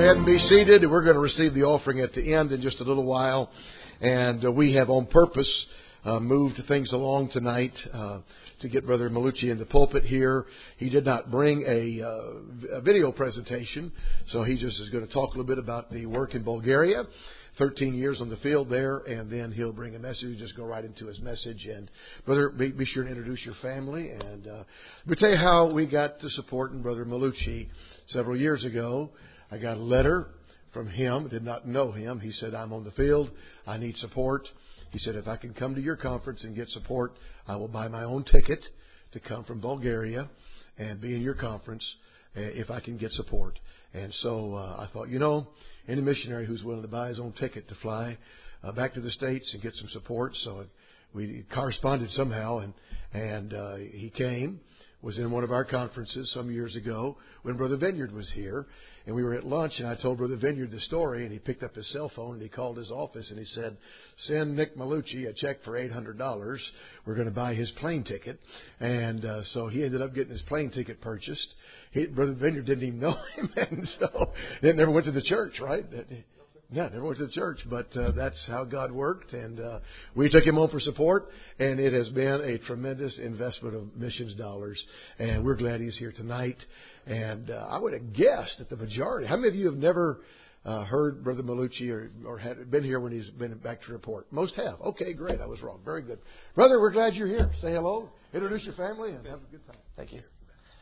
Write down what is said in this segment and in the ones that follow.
ahead and be seated. We're going to receive the offering at the end in just a little while. And we have on purpose moved things along tonight to get Brother Malucci in the pulpit here. He did not bring a video presentation, so he just is going to talk a little bit about the work in Bulgaria. 13 years on the field there, and then he'll bring a message. Just go right into his message. And Brother, be sure to introduce your family. And we'll tell you how we got to supporting Brother Malucci several years ago. I got a letter from him. Did not know him. He said, I'm on the field. I need support. He said, if I can come to your conference and get support, I will buy my own ticket to come from Bulgaria and be in your conference if I can get support. And so I thought, any missionary who's willing to buy his own ticket to fly back to the States and get some support. So we corresponded somehow, and he came, was in one of our conferences some years ago when Brother Vineyard was here. And we were at lunch, and I told Brother Vineyard the story, and he picked up his cell phone, and he called his office, and he said, send Nick Malucci a check for $800. We're going to buy his plane ticket. And so he ended up getting his plane ticket purchased. Brother Vineyard didn't even know him, and so they never went to the church, right? Yeah, never went to the church, but that's how God worked, and we took him on for support, and it has been a tremendous investment of missions dollars, and we're glad he's here tonight. And I would have guessed that the majority, how many of you have never heard Brother Malucci or had been here when he's been back to report? Most have. Okay, great. I was wrong. Very good. Brother, we're glad you're here. Say hello, introduce your family, and have a good time. Thank you.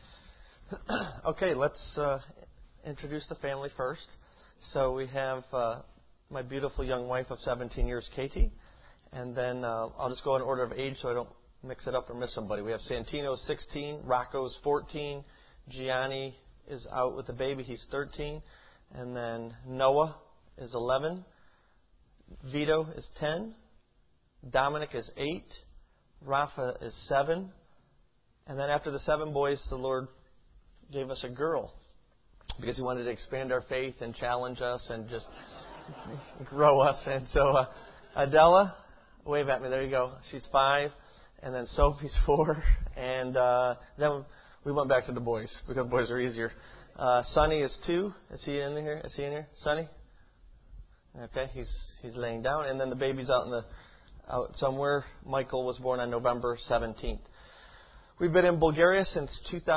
Okay, let's introduce the family first. So we have my beautiful young wife of 17 years, Katie. And then I'll just go in order of age so I don't mix it up or miss somebody. We have Santino, 16. Rocco's 14. Gianni is out with the baby. He's 13. And then Noah is 11. Vito is 10. Dominic is 8. Rafa is 7. And then after the 7 boys, the Lord gave us a girl because He wanted to expand our faith and challenge us and just grow us. And so Adela, wave at me. There you go. She's 5. And then Sophie's 4. And then we went back to the boys because boys are easier. Sonny is 2. Is he in here? Is he in here? Sonny? Okay, he's laying down. And then the baby's out somewhere. Michael was born on November 17th. We've been in Bulgaria since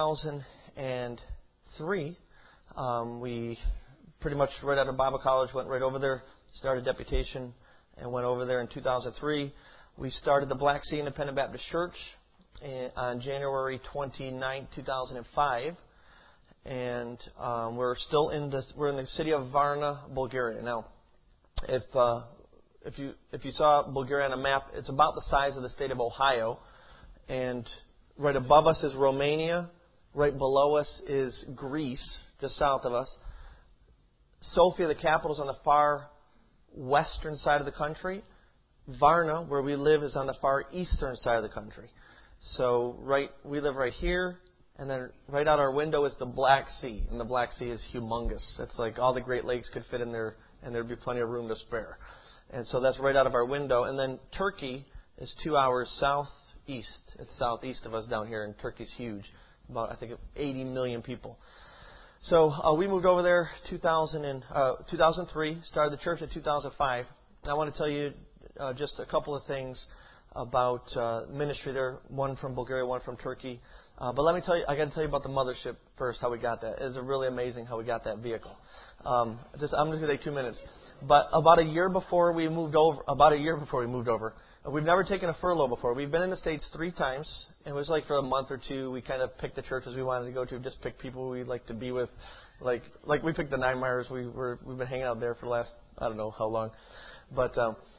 2003. We pretty much right out of Bible college went right over there, started deputation, and went over there in 2003. We started the Black Sea Independent Baptist Church on January 29, 2005, and we're still we're in the city of Varna, Bulgaria. Now, if you saw Bulgaria on a map, it's about the size of the state of Ohio, and right above us is Romania. Right below us is Greece, just south of us. Sofia, the capital, is on the far western side of the country. Varna, where we live, is on the far eastern side of the country. So we live right here, and then right out our window is the Black Sea, and the Black Sea is humongous. It's like all the Great Lakes could fit in there, and there'd be plenty of room to spare. And so that's right out of our window. And then Turkey is 2 hours southeast. It's southeast of us down here, and Turkey's huge. About, I think, 80 million people. So we moved over there 2003, started the church in 2005. I want to tell you just a couple of things about ministry there, one from Bulgaria, one from Turkey. But let me tell you, I got to tell you about the mothership first, how we got that. It's really amazing how we got that vehicle. I'm just going to take 2 minutes. But about a year before we moved over, we've never taken a furlough before. We've been in the States 3 times. It was like for a month or 2, we kind of picked the churches we wanted to go to, just pick people we'd like to be with. Like we picked the Nine-Myers. We've been hanging out there for the last, I don't know how long. But,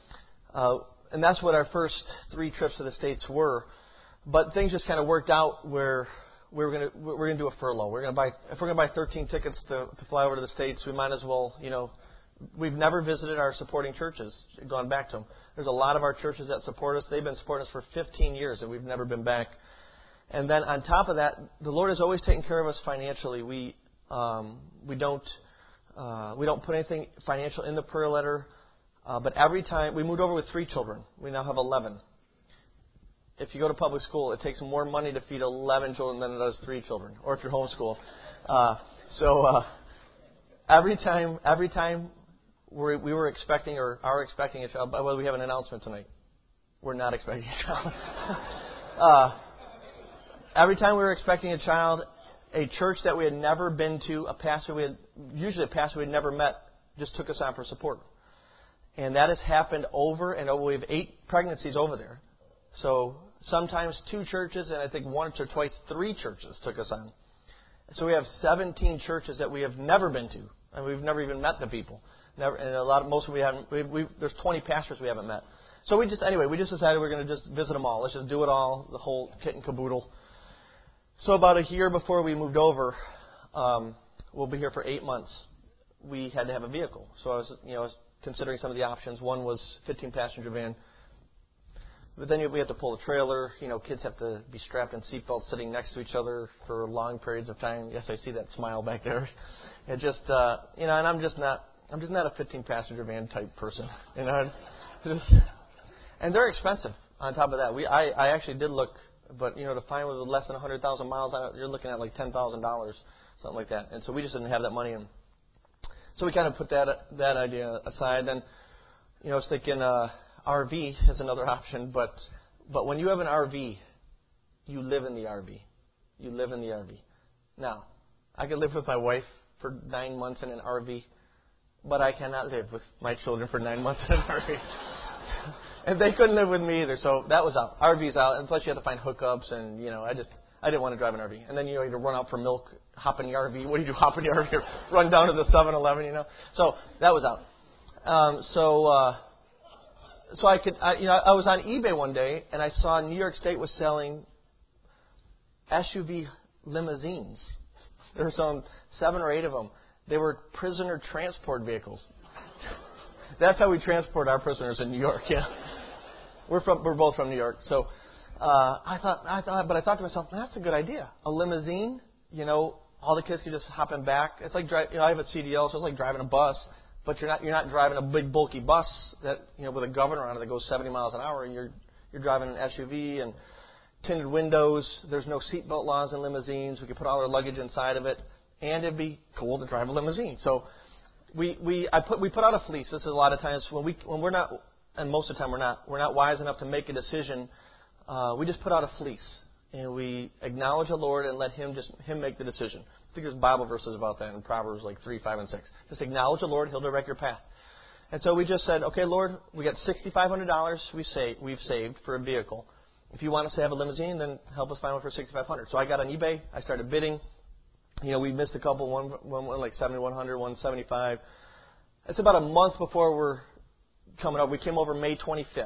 and that's what our first 3 trips to the States were. But things just kind of worked out where we're going to do a furlough. If we're going to buy 13 tickets to fly over to the States, we might as well, we've never visited our supporting churches, gone back to them. There's a lot of our churches that support us. They've been supporting us for 15 years, and we've never been back. And then on top of that, the Lord has always taken care of us financially. We don't put anything financial in the prayer letter. But every time we moved over with 3 children, we now have 11. If you go to public school, it takes more money to feed 11 children than it does 3 children, or if you're homeschooled. every time we were expecting or are expecting a child. By the way, we have an announcement tonight. We're not expecting a child. Every time we were expecting a child, a church that we had never been to, usually a pastor we had never met, just took us on for support. And that has happened over and over. We have 8 pregnancies over there. So sometimes 2 churches, and I think once or twice 3 churches took us on. So we have 17 churches that we have never been to, and we've never even met the people. Never, and most of we haven't. There's 20 pastors we haven't met. So we just decided we're going to just visit them all. Let's just do it all, the whole kit and caboodle. So about a year before we moved over, we'll be here for 8 months. We had to have a vehicle, so I was considering some of the options. One was 15-passenger van, but then we have to pull a trailer. Kids have to be strapped in seatbelts, sitting next to each other for long periods of time. Yes, I see that smile back there. And just and I'm just not a 15-passenger van type person. And they're expensive. On top of that, I actually did look. But, to find one with less than 100,000 miles on it, you're looking at like $10,000, something like that. And so we just didn't have that money. And so we kind of put that idea aside. And, I was thinking RV is another option. But when you have an RV, you live in the RV. You live in the RV. Now, I could live with my wife for 9 months in an RV, but I cannot live with my children for 9 months in an RV. And they couldn't live with me either, so that was out. RV's out, and plus you have to find hookups, and I didn't want to drive an RV. And then you had to run out for milk, hop in the RV. What do you do? Hop in the RV, run down to the 7-Eleven, So that was out. So I was on eBay one day, and I saw New York State was selling SUV limousines. There were some 7 or 8 of them. They were prisoner transport vehicles. That's how we transport our prisoners in New York. Yeah, we're both from New York. So I thought to myself, that's a good idea. A limousine, all the kids can just hop in back. It's like I have a CDL, so it's like driving a bus, but you're not driving a big bulky bus that with a governor on it that goes 70 miles an hour, and you're driving an SUV and tinted windows. There's no seatbelt laws in limousines. We can put all our luggage inside of it, and it'd be cool to drive a limousine. So. We put out a fleece. This is a lot of times when we're not, and most of the time we're not wise enough to make a decision. We just put out a fleece and we acknowledge the Lord and let Him make the decision. I think there's Bible verses about that in Proverbs like 3, 5, and 6. Just acknowledge the Lord; He'll direct your path. And so we just said, okay, Lord, we got $6,500 we've saved for a vehicle. If you want us to have a limousine, then help us find one for $6,500. So I got on eBay. I started bidding. We missed a couple. One like 7,100, 175. It's about a month before we're coming up. We came over May 25th,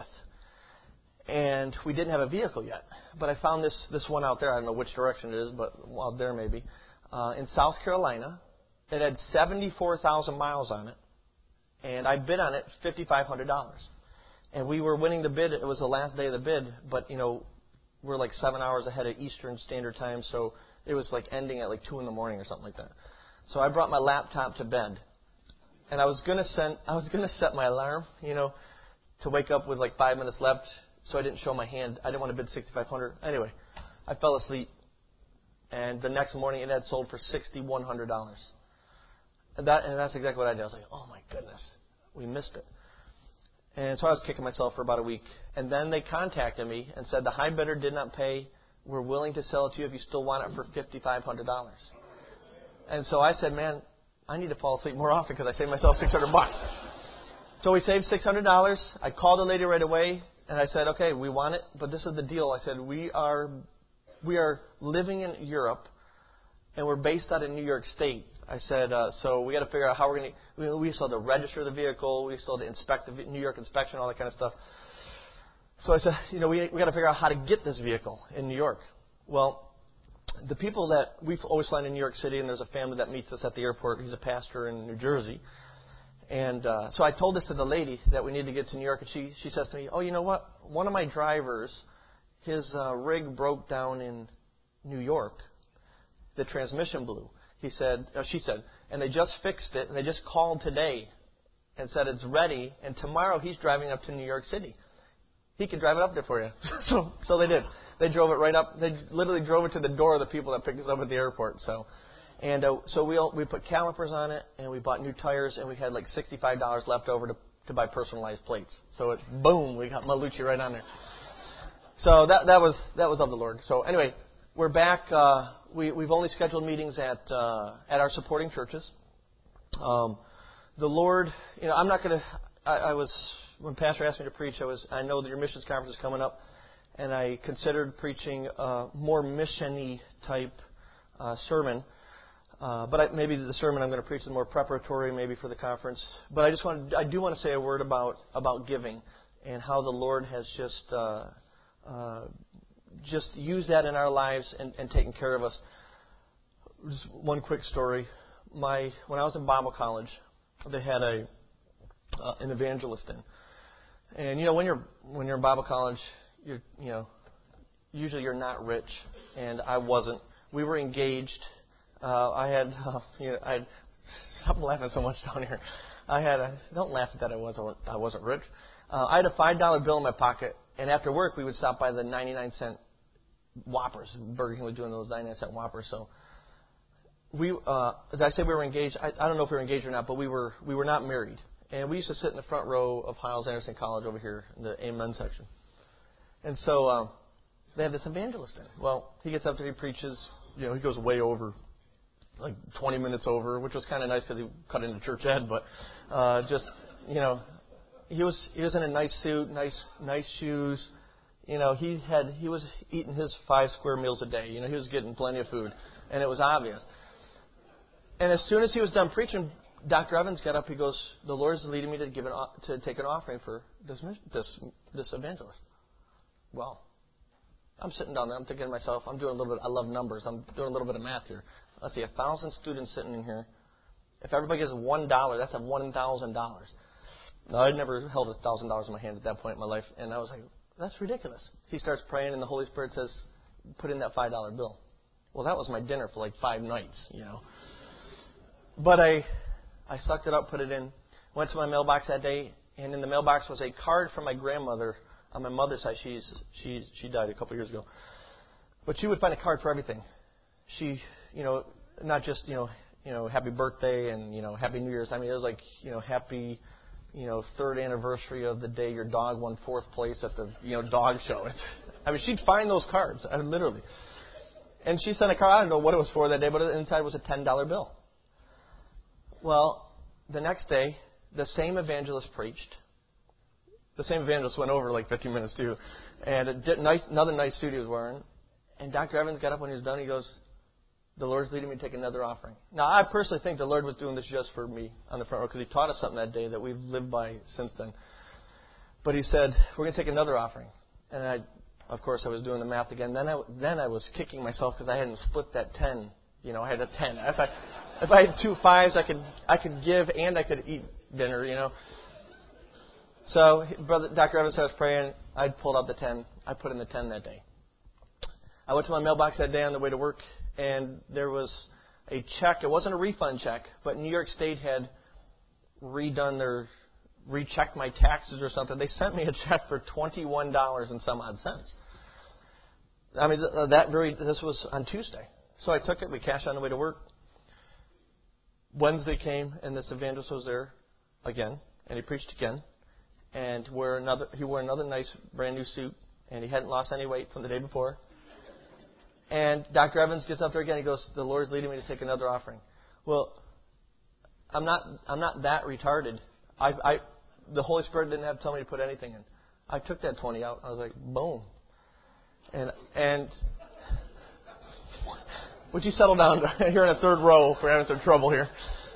and we didn't have a vehicle yet. But I found this one out there. I don't know which direction it is, but out there maybe in South Carolina. It had 74,000 miles on it, and I bid on it $5,500. And we were winning the bid. It was the last day of the bid, but we're like 7 hours ahead of Eastern Standard Time, so. It was like ending at like 2 in the morning or something like that. So I brought my laptop to bed, and I was gonna set my alarm, to wake up with like 5 minutes left, so I didn't show my hand. I didn't want to bid $6,500. Anyway, I fell asleep, and the next morning it had sold for $6,100. And that's exactly what I did. I was like, oh my goodness, we missed it. And so I was kicking myself for about a week, and then they contacted me and said the high bidder did not pay. We're willing to sell it to you if you still want it for $5,500. And so I said, man, I need to fall asleep more often because I saved myself $600. So we saved $600. I called the lady right away, and I said, okay, we want it, but this is the deal. I said, we are living in Europe, and we're based out in New York State. I said, so we got to figure out how we're going to. We still have to register the vehicle. We still have to inspect the New York inspection, all that kind of stuff. So I said, we got to figure out how to get this vehicle in New York. Well, the people that we've always flown in New York City, and there's a family that meets us at the airport. He's a pastor in New Jersey. And so I told this to the lady that we need to get to New York, and she says to me, oh, you know what? One of my drivers, his rig broke down in New York. The transmission blew. She said, and they just fixed it, and they just called today and said it's ready, and tomorrow he's driving up to New York City. He can drive it up there for you. So they did. They drove it right up. They literally drove it to the door of the people that picked us up at the airport. So, And so we put calipers on it, and we bought new tires, and we had like $65 left over to buy personalized plates. So boom, we got Malucci right on there. So that was of the Lord. So anyway, we're back. We've only scheduled meetings at our supporting churches. The Lord, I'm not going to. I was when Pastor asked me to preach. I know that your missions conference is coming up, and I considered preaching a more mission-y type sermon. But maybe the sermon I'm going to preach is more preparatory, maybe for the conference. But I do want to say a word about giving and how the Lord has just used that in our lives and taken care of us. Just one quick story. When I was in Bible college, they had an evangelist in. And when you're in Bible college, usually you're not rich, and I wasn't. We were engaged. I had stop laughing so much down here. Don't laugh at that. I wasn't rich. I had a $5 bill in my pocket, and after work we would stop by the 99-cent Whoppers. Burger King was doing those 99-cent Whoppers. So as I said, we were engaged. I don't know if we were engaged or not, but we were not married. And we used to sit in the front row of Hiles-Anderson College over here in the Amen section. And so they have this evangelist in. Well, he gets up there, he preaches. He goes way over, like 20 minutes over, which was kind of nice because he cut into church ed. But he was in a nice suit, nice shoes. He was eating his 5 square meals a day. He was getting plenty of food, and it was obvious. And as soon as he was done preaching, Dr. Evans got up. He goes, "The Lord is leading me to take an offering for this evangelist." Well, I'm sitting down there. I'm thinking to myself, I'm doing a little bit. I love numbers. I'm doing a little bit of math here. Let's see, 1,000 students sitting in here. If everybody gives $1, that's $1,000. Now, I'd never held $1,000 in my hand at that point in my life, and I was like, that's ridiculous. He starts praying, and the Holy Spirit says, "Put in that $5 bill." Well, that was my dinner for like 5 nights, But I sucked it up, put it in, went to my mailbox that day, and in the mailbox was a card from my grandmother on my mother's side. She died a couple of years ago, but she would find a card for everything. She, not just happy birthday and happy New Year's. I mean, it was like happy, 3rd anniversary of the day your dog won 4th place at the dog show. She'd find those cards, literally. And she sent a card. I don't know what it was for that day, but inside was a $10 bill. Well, the next day, the same evangelist preached. The same evangelist went over like 15 minutes too, and another nice suit he was wearing. And Dr. Evans got up when he was done. He goes, "The Lord's leading me to take another offering." Now, I personally think the Lord was doing this just for me on the front row because He taught us something that day that we've lived by since then. But He said, "We're going to take another offering." And of course, I was doing the math again. Then I was kicking myself because I hadn't split that 10. I had a 10. If I had 2 5s, I could give and I could eat dinner. So, Dr. Evans was praying. I pulled out the 10. I put in the 10 that day. I went to my mailbox that day on the way to work, and there was a check. It wasn't a refund check, but New York State had rechecked my taxes or something. They sent me a check for $21 and some odd cents. This was on Tuesday. So I took it. We cashed on the way to work. Wednesday came, and this evangelist was there again, and he preached again. And he wore another nice brand new suit, and he hadn't lost any weight from the day before. And Dr. Evans gets up there again. He goes, "The Lord's leading me to take another offering." Well, I'm not that retarded. The Holy Spirit didn't have to tell me to put anything in. I took that 20 out. I was like, boom. And would you settle down? You're in a 3rd row if we're having some trouble here.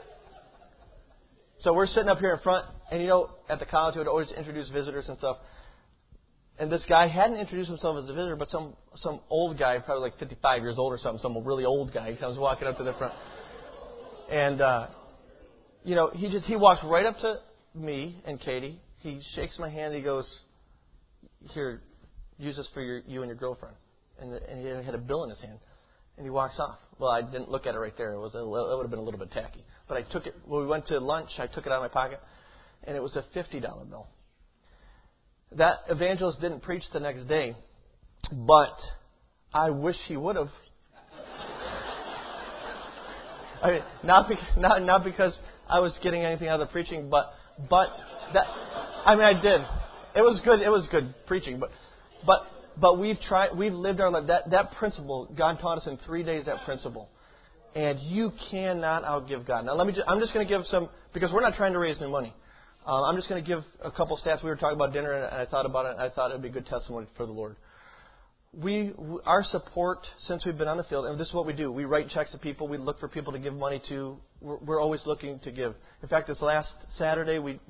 So we're sitting up here in front, and at the college we would always introduce visitors and stuff. And this guy hadn't introduced himself as a visitor, but some old guy, probably like 55 years old or something, some really old guy, comes walking up to the front. And he walks right up to me and Katie. He shakes my hand. He goes, "Here, use this for you and your girlfriend." And he had a bill in his hand. And he walks off. Well, I didn't look at it right there. It would have been a little bit tacky. But I took it. When we went to lunch, I took it out of my pocket, and it was a $50 bill. That evangelist didn't preach the next day, but I wish he would have. I mean, not because I was getting anything out of the preaching, but that, I mean, I did. It was good. It was good preaching, but we've lived our life. That principle, God taught us in 3 days that principle. And you cannot outgive God. Now, I'm just going to give some, because we're not trying to raise new money. I'm just going to give a couple stats. We were talking about dinner, and I thought about it, and I thought it would be a good testimony for the Lord. Our support since we've been on the field, and this is what we do. We write checks to people. We look for people to give money to. We're always looking to give. In fact, this last Saturday, we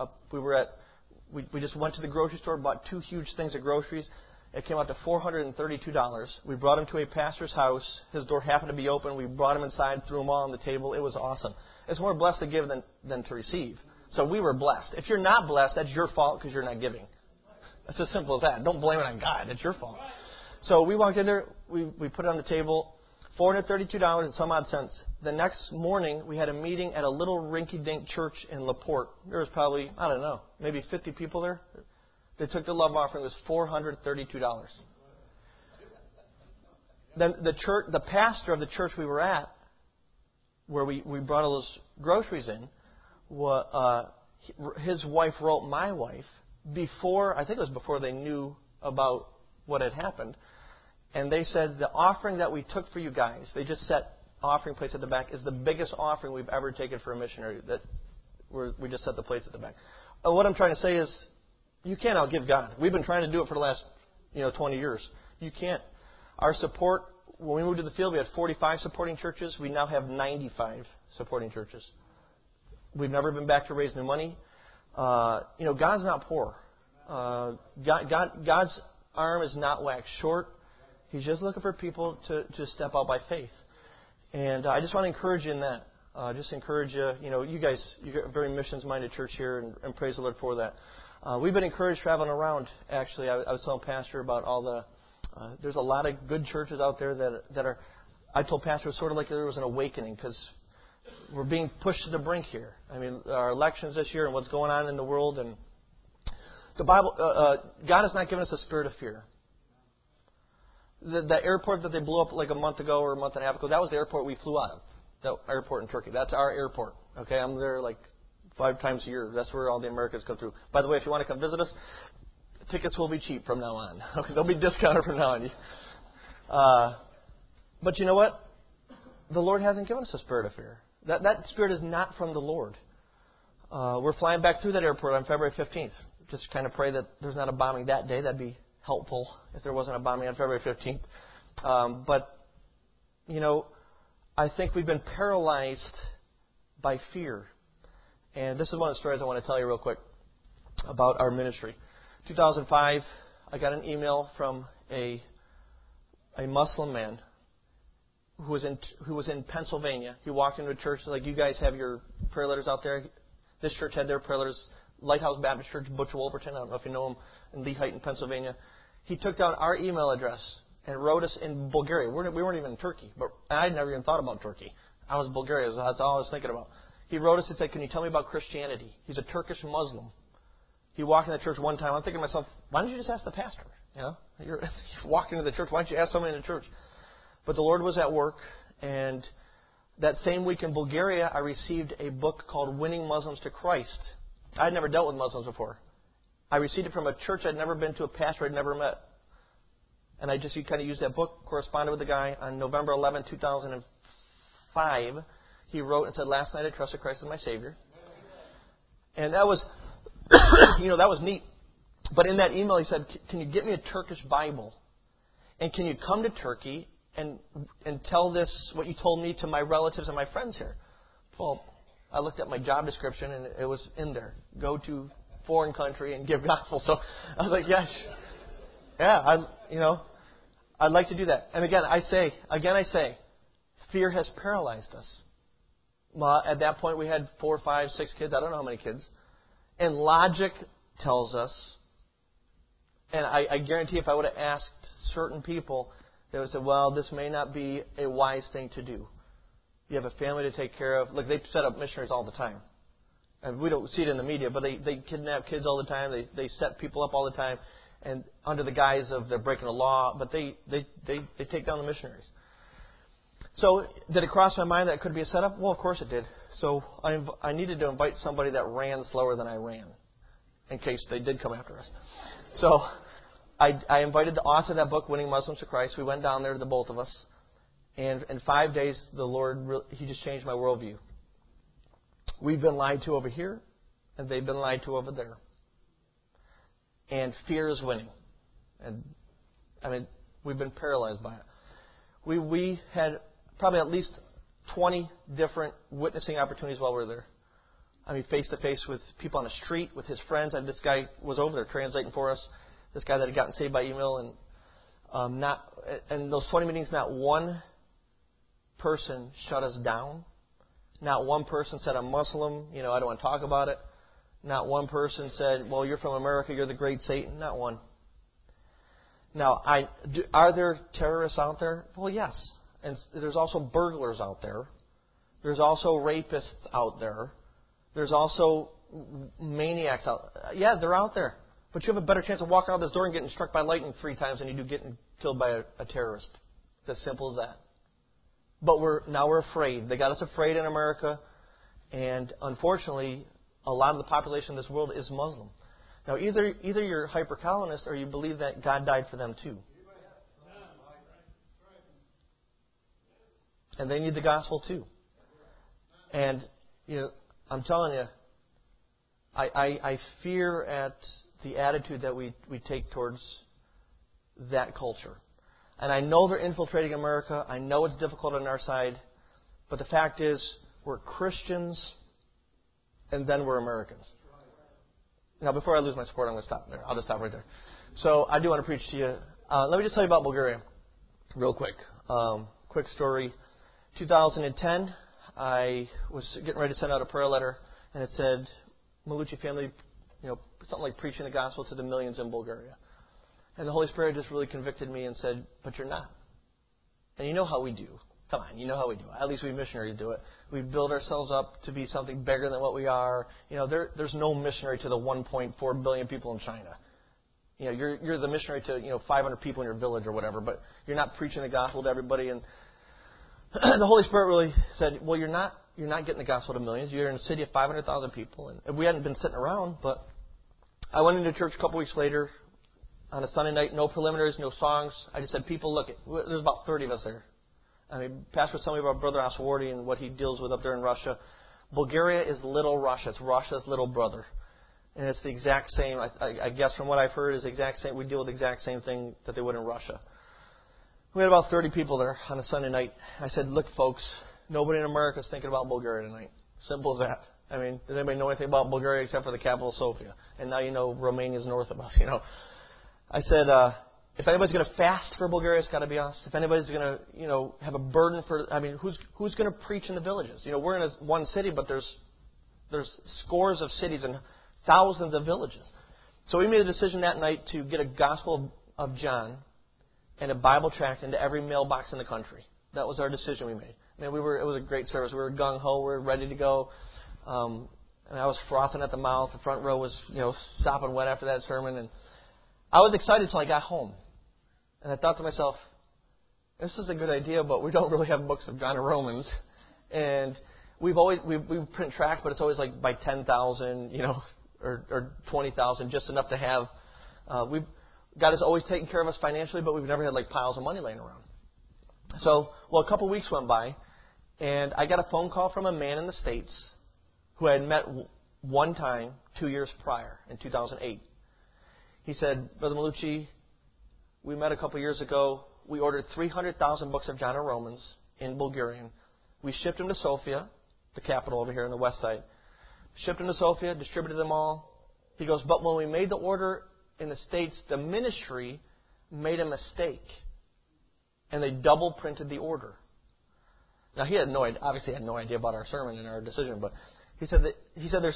just went to the grocery store, bought 2 huge things of groceries. It came out to $432. We brought him to a pastor's house. His door happened to be open. We brought him inside, threw them all on the table. It was awesome. It's more blessed to give than to receive. So we were blessed. If you're not blessed, that's your fault because you're not giving. It's as simple as that. Don't blame it on God. It's your fault. So we walked in there. We put it on the table. $432 and some odd cents. The next morning, we had a meeting at a little rinky-dink church in LaPorte. There was probably, I don't know, maybe 50 people there. They took the love offering. It was $432. Then the pastor of the church we were at, where we brought all those groceries in, his wife wrote my wife I think it was before they knew about what had happened, and they said the offering that we took for you guys, they just set offering plates at the back, is the biggest offering we've ever taken for a missionary. We just set the plates at the back. What I'm trying to say is, you can't outgive God. We've been trying to do it for the last 20 years. You can't. Our support, when we moved to the field, we had 45 supporting churches. We now have 95 supporting churches. We've never been back to raise new money. God's not poor. God's arm is not waxed short. He's just looking for people to step out by faith. And I just want to encourage you in that. Just encourage you. You guys, you're a very missions-minded church here, and praise the Lord for that. We've been encouraged traveling around. Actually, I was telling Pastor about all the. There's a lot of good churches out there that are. I told Pastor it was sort of like there was an awakening because we're being pushed to the brink here. I mean, our elections this year and what's going on in the world, and the Bible. God has not given us a spirit of fear. The airport that they blew up like a month ago or a month and a half ago, that was the airport we flew out of. The airport in Turkey. That's our airport. Okay, I'm there like 5 times a year. That's where all the Americans come through. By the way, if you want to come visit us, tickets will be cheap from now on. Okay, they'll be discounted from now on. But you know what? The Lord hasn't given us a spirit of fear. That spirit is not from the Lord. We're flying back through that airport on February 15th. Just kind of pray that there's not a bombing that day. That'd be helpful if there wasn't a bombing on February 15th. But I think we've been paralyzed by fear. And this is one of the stories I want to tell you real quick about our ministry. 2005, I got an email from a Muslim man who was in Pennsylvania. He walked into a church like, you guys have your prayer letters out there. This church had their prayer letters. Lighthouse Baptist Church, Butch Wolverton. I don't know if you know him, in Lehighton, Pennsylvania. He took down our email address and wrote us in Bulgaria. We weren't even in Turkey, but I'd never even thought about Turkey. I was in Bulgaria. That's all I was thinking about. He wrote us and said, can you tell me about Christianity? He's a Turkish Muslim. He walked in the church one time. I'm thinking to myself, why don't you just ask the pastor? You're walking into the church. Why don't you ask somebody in the church? But the Lord was at work, and that same week in Bulgaria, I received a book called Winning Muslims to Christ. I had never dealt with Muslims before. I received it from a church I'd never been to, a pastor I'd never met. And I just kind of used that book, corresponded with the guy. On November 11, 2005, he wrote and said, last night I trusted Christ as my Savior. And that was, that was neat. But in that email he said, can you get me a Turkish Bible? And can you come to Turkey and tell this, what you told me, to my relatives and my friends here? Well, I looked at my job description and it was in there. Go to foreign country and give gospel. So I was like, yes. Yeah, I'd like to do that. And again I say, fear has paralyzed us. Well, at that point we had 4, 5, 6 kids. I don't know how many kids. And logic tells us, and I guarantee if I would have asked certain people, they would say, well, this may not be a wise thing to do. You have a family to take care of. Look, they set up missionaries all the time. And we don't see it in the media, but they kidnap kids all the time. They set people up all the time, and under the guise of they're breaking the law, but they take down the missionaries. So did it cross my mind that it could be a setup? Well, of course it did. So I needed to invite somebody that ran slower than I ran, in case they did come after us. So I invited the author of that book, Winning Muslims to Christ. We went down there, the both of us. And in 5 days, the Lord, He just changed my worldview. We've been lied to over here, and they've been lied to over there. And fear is winning. And we've been paralyzed by it. We had probably at least 20 different witnessing opportunities while we were there. Face to face with people on the street, with his friends. And this guy was over there translating for us. This guy that had gotten saved by email. And those 20 meetings, not one person shut us down. Not one person said, I'm Muslim, I don't want to talk about it. Not one person said, well, you're from America, you're the great Satan. Not one. Now, are there terrorists out there? Well, yes. And there's also burglars out there. There's also rapists out there. There's also maniacs out there. Yeah, they're out there. But you have a better chance of walking out this door and getting struck by lightning 3 times than you do getting killed by a terrorist. It's as simple as that. But now we're afraid. They got us afraid in America. And unfortunately, a lot of the population in this world is Muslim. Now, either you're hyper-Calvinist or you believe that God died for them too. And they need the gospel too. And, I'm telling you, I fear at the attitude that we take towards that culture. And I know they're infiltrating America. I know it's difficult on our side. But the fact is, we're Christians, and then we're Americans. Now, before I lose my support, I'm going to stop there. I'll just stop right there. So I do want to preach to you. Let me just tell you about Bulgaria real quick. Quick story. 2010, I was getting ready to send out a prayer letter, and it said, Malucci family, something like preaching the gospel to the millions in Bulgaria. And the Holy Spirit just really convicted me and said, but you're not. And you know how we do. Come on, you know how we do it. At least we missionaries do it. We build ourselves up to be something bigger than what we are. There's no missionary to the 1.4 billion people in China. You're the missionary to 500 people in your village or whatever, but you're not preaching the gospel to everybody. And the Holy Spirit really said, well, you're not getting the gospel to millions. You're in a city of 500,000 people. And we hadn't been sitting around, but I went into church a couple weeks later on a Sunday night, no preliminaries, no songs. I just said, people, look, there's about 30 of us there. Pastor was telling me about Brother Oswardy and what he deals with up there in Russia. Bulgaria is little Russia. It's Russia's little brother. And it's the exact same, I guess from what I've heard, is the exact same. We deal with the exact same thing that they would in Russia. We had about 30 people there on a Sunday night. I said, look, folks, nobody in America is thinking about Bulgaria tonight. Simple as that. Does anybody know anything about Bulgaria except for the capital, Sofia? And now you know Romania's north of us, I said, if anybody's going to fast for Bulgaria, it's got to be us. If anybody's going to, have a burden for, who's going to preach in the villages? We're in one city, but there's scores of cities and thousands of villages. So we made a decision that night to get a Gospel of John and a Bible tract into every mailbox in the country. That was our decision we made. It was a great service. We were gung-ho. We were ready to go. And I was frothing at the mouth. The front row was, sopping wet after that sermon. And I was excited until I got home. And I thought to myself, this is a good idea, but we don't really have books of John and Romans. And we print tracts, but it's always like by 10,000, or 20,000, just enough to have. God has always taken care of us financially, but we've never had like piles of money laying around. So, a couple of weeks went by, and I got a phone call from a man in the States who I had met one time 2 years prior, in 2008. He said, Brother Malucci, we met a couple of years ago. We ordered 300,000 books of John and Romans in Bulgarian. We shipped them to Sofia, the capital over here on the west side. Shipped them to Sofia, distributed them all. He goes, but when we made the order in the States, the ministry made a mistake. And they double printed the order. Now, he had no idea about our sermon and our decision, but he said there's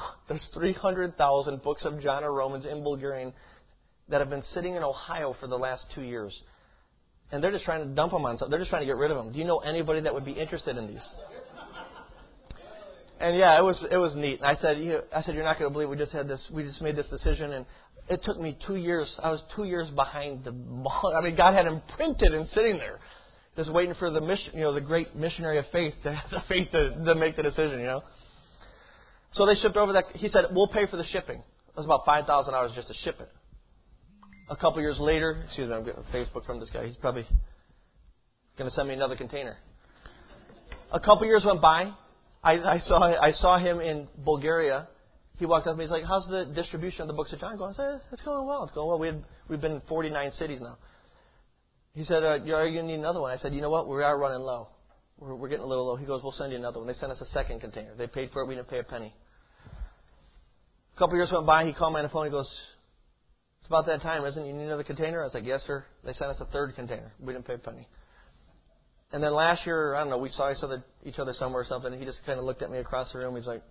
300,000 books of John or Romans in Bulgarian that have been sitting in Ohio for the last 2 years. And they're just trying to dump them on something. They're just trying to get rid of them. Do you know anybody that would be interested in these? And yeah, it was neat. And I said, you're not going to believe we just made this decision, and it took me 2 years. I was 2 years behind the ball. God had them printed and sitting there. Just waiting for the mission, the great missionary of faith to have the faith to make the decision, So they shipped over that. He said, we'll pay for the shipping. It was about $5,000 just to ship it. A couple years later, excuse me, I'm getting Facebook from this guy. He's probably going to send me another container. A couple years went by. I saw him in Bulgaria. He walked up to me. He's like, "How's the distribution of the books of John going?" I said, "It's going well. It's going well. We've been in 49 cities now." He said, "Are you going to need another one?" I said, "You know what? We are running low. We're getting a little low." He goes, "We'll send you another one." They sent us a second container. They paid for it. We didn't pay a penny. A couple years went by. He called me on the phone. He goes, "It's about that time, isn't it? You need another container?" I was like, "Yes, sir." They sent us a third container. We didn't pay a penny. And then last year, I don't know, we saw each other somewhere or something, and he just kind of looked at me across the room. He's like...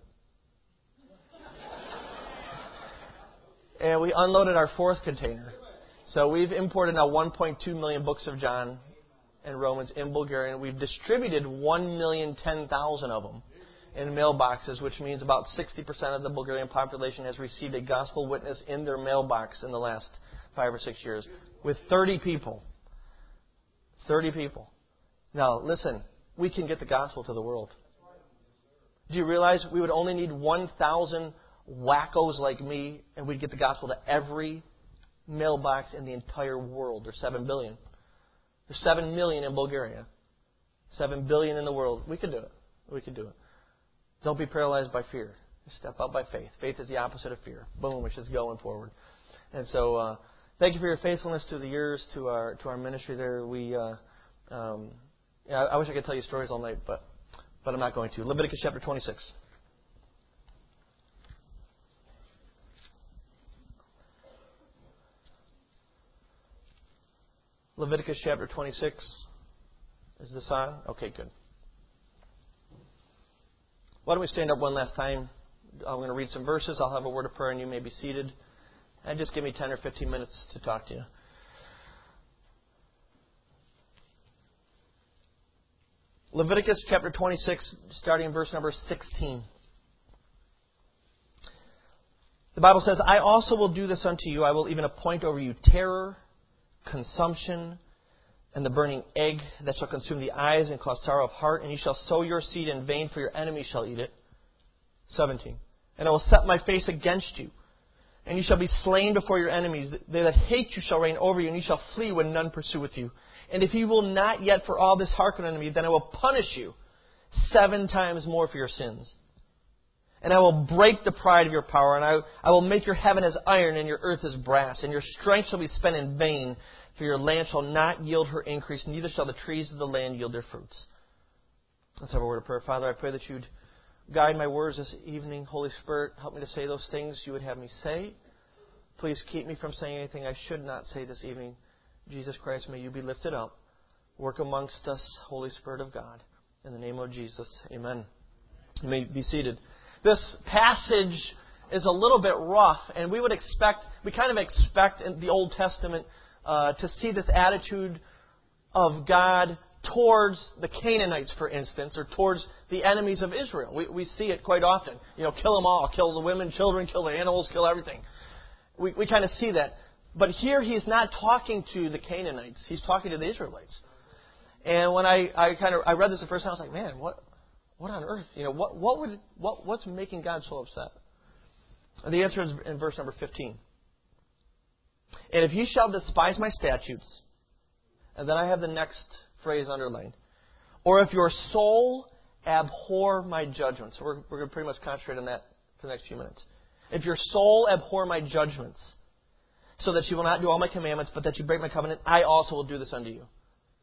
And we unloaded our fourth container. So we've imported now 1.2 million books of John and Romans in Bulgaria, and we've distributed 1,010,000 of them in mailboxes, which means about 60% of the Bulgarian population has received a gospel witness in their mailbox in the last 5 or 6 years, with 30 people. 30 people. Now, listen, we can get the gospel to the world. Do you realize we would only need 1,000 wackos like me, and we'd get the gospel to every mailbox in the entire world? There's 7 billion. There's 7 million in Bulgaria. 7 billion in the world. We could do it. We could do it. Don't be paralyzed by fear. Step out by faith. Faith is the opposite of fear. Boom, it's just going forward. And so, thank you for your faithfulness through the years to our ministry there. I wish I could tell you stories all night, but I'm not going to. Leviticus chapter 26. Leviticus chapter 26. Is this on? Okay, good. Why don't we stand up one last time? I'm going to read some verses. I'll have a word of prayer, and you may be seated. And just give me 10 or 15 minutes to talk to you. Leviticus chapter 26, starting in verse number 16. The Bible says, "I also will do this unto you. I will even appoint over you terror, consumption, and the burning egg that shall consume the eyes and cause sorrow of heart. And you shall sow your seed in vain, for your enemies shall eat it." 17. "And I will set my face against you, and you shall be slain before your enemies. They that hate you shall reign over you, and you shall flee when none pursueth you. And if you will not yet for all this hearken unto me, then I will punish you 7 times more for your sins. And I will break the pride of your power, and I will make your heaven as iron and your earth as brass. And your strength shall be spent in vain, for your land shall not yield her increase, neither shall the trees of the land yield their fruits." Let's have a word of prayer. Father, I pray that you'd guide my words this evening. Holy Spirit, help me to say those things you would have me say. Please keep me from saying anything I should not say this evening. Jesus Christ, may you be lifted up. Work amongst us, Holy Spirit of God. In the name of Jesus, amen. You may be seated. This passage is a little bit rough, and we kind of expect in the Old Testament to see this attitude of God towards the Canaanites, for instance, or towards the enemies of Israel. We see it quite often. Kill them all. Kill the women, children, kill the animals, kill everything. We kind of see that. But here he's not talking to the Canaanites. He's talking to the Israelites. And when I read this the first time, I was like, man, what on earth? What's making God so upset? And the answer is in verse number 15. "And if ye shall despise my statutes," and then I have the next phrase underlined, "or if your soul abhor my judgments." We're going to pretty much concentrate on that for the next few minutes. "If your soul abhor my judgments, so that you will not do all my commandments, but that you break my covenant, I also will do this unto you."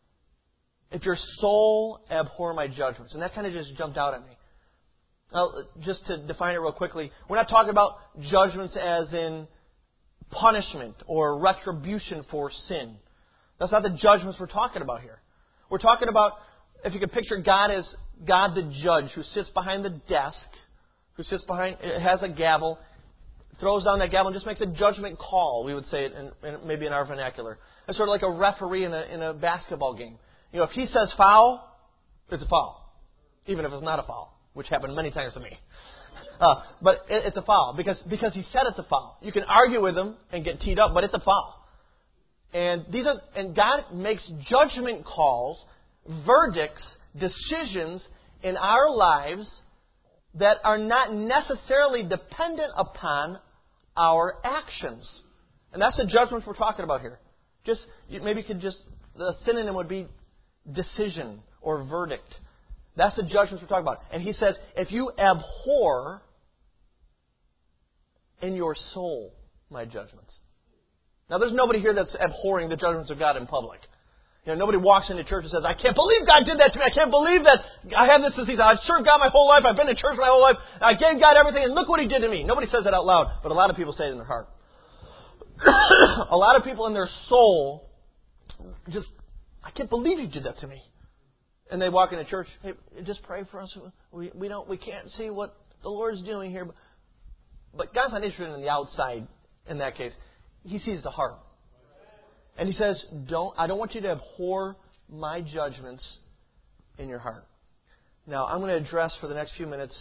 If your soul abhor my judgments. And that kind of just jumped out at me. Now, just to define it real quickly, we're not talking about judgments as in punishment or retribution for sin. That's not the judgments we're talking about here. We're talking about, if you could picture God as God the judge who sits behind the desk, has a gavel, throws down that gavel and just makes a judgment call, we would say it maybe in our vernacular. It's sort of like a referee in a basketball game. If he says foul, it's a foul. Even if it's not a foul, which happened many times to me. But it's a foul because he said it's a foul. You can argue with him and get teed up, but it's a foul. And God makes judgment calls verdicts, decisions in our lives that are not necessarily dependent upon our actions. And that's the judgment we're talking about here. The synonym would be decision or verdict. That's the judgments we're talking about. And he says, if you abhor in your soul my judgments. Now, there's nobody here that's abhorring the judgments of God in public. Nobody walks into church and says, I can't believe God did that to me. I can't believe that I have this disease. I've served God my whole life. I've been to church my whole life. I gave God everything, and look what He did to me. Nobody says that out loud, but a lot of people say it in their heart. A lot of people in their soul just, I can't believe you did that to me. And they walk into church, hey, just pray for us. We can't see what the Lord's doing here. But God's not interested in the outside in that case. He sees the heart. And He says, I don't want you to abhor my judgments in your heart. Now, I'm going to address for the next few minutes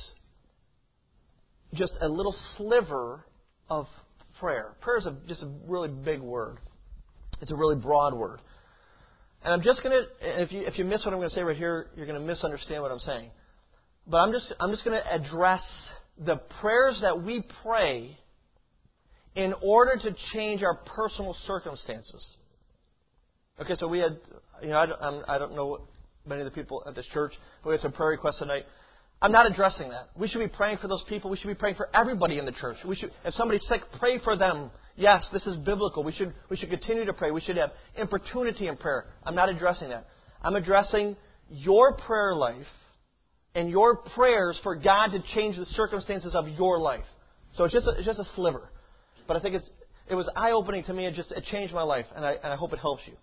just a little sliver of prayer. Prayer is just a really big word. It's a really broad word. And I'm just going to, if you miss what I'm going to say right here, you're going to misunderstand what I'm saying. But I'm just going to address the prayers that we pray in order to change our personal circumstances. Okay, so we had, I don't know many of the people at this church, but we had some prayer requests tonight. I'm not addressing that. We should be praying for those people. We should be praying for everybody in the church. If somebody's sick, pray for them. Yes, this is biblical. We should continue to pray. We should have importunity in prayer. I'm not addressing that. I'm addressing your prayer life and your prayers for God to change the circumstances of your life. So it's just a sliver. But I think it was eye-opening to me. It changed my life, and I hope it helps you.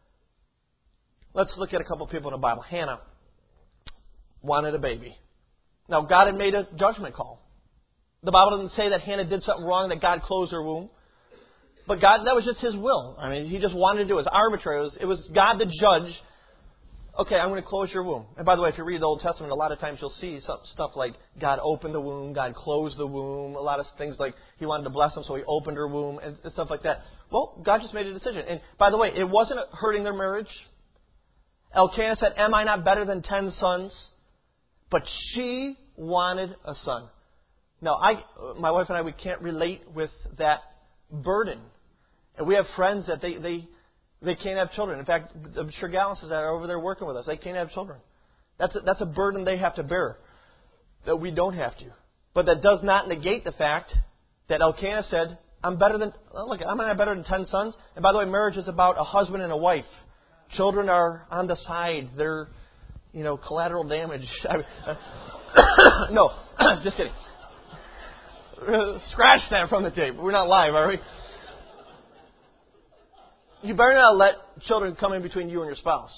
Let's look at a couple of people in the Bible. Hannah wanted a baby. Now, God had made a judgment call. The Bible doesn't say that Hannah did something wrong, that God closed her womb. But God, that was just His will. I mean, He just wanted to do it. It was arbitrary. It was God the judge. Okay, I'm going to close your womb. And by the way, if you read the Old Testament, a lot of times you'll see stuff like God opened the womb, God closed the womb, a lot of things like He wanted to bless them, so He opened her womb, and stuff like that. Well, God just made a decision. And by the way, it wasn't hurting their marriage. Elkanah said, am I not better than 10 sons? But she wanted a son. Now, my wife and I, we can't relate with that burden. And we have friends that they can't have children. In fact, I'm sure Galluses that are over there working with us, they can't have children. That's a burden they have to bear that we don't have to. But that does not negate the fact that Elkanah said, I'm better than 10 sons. And by the way, marriage is about a husband and a wife. Children are on the side. They're, collateral damage. No, just kidding. Scratch that from the tape. We're not live, are we? You better not let children come in between you and your spouse.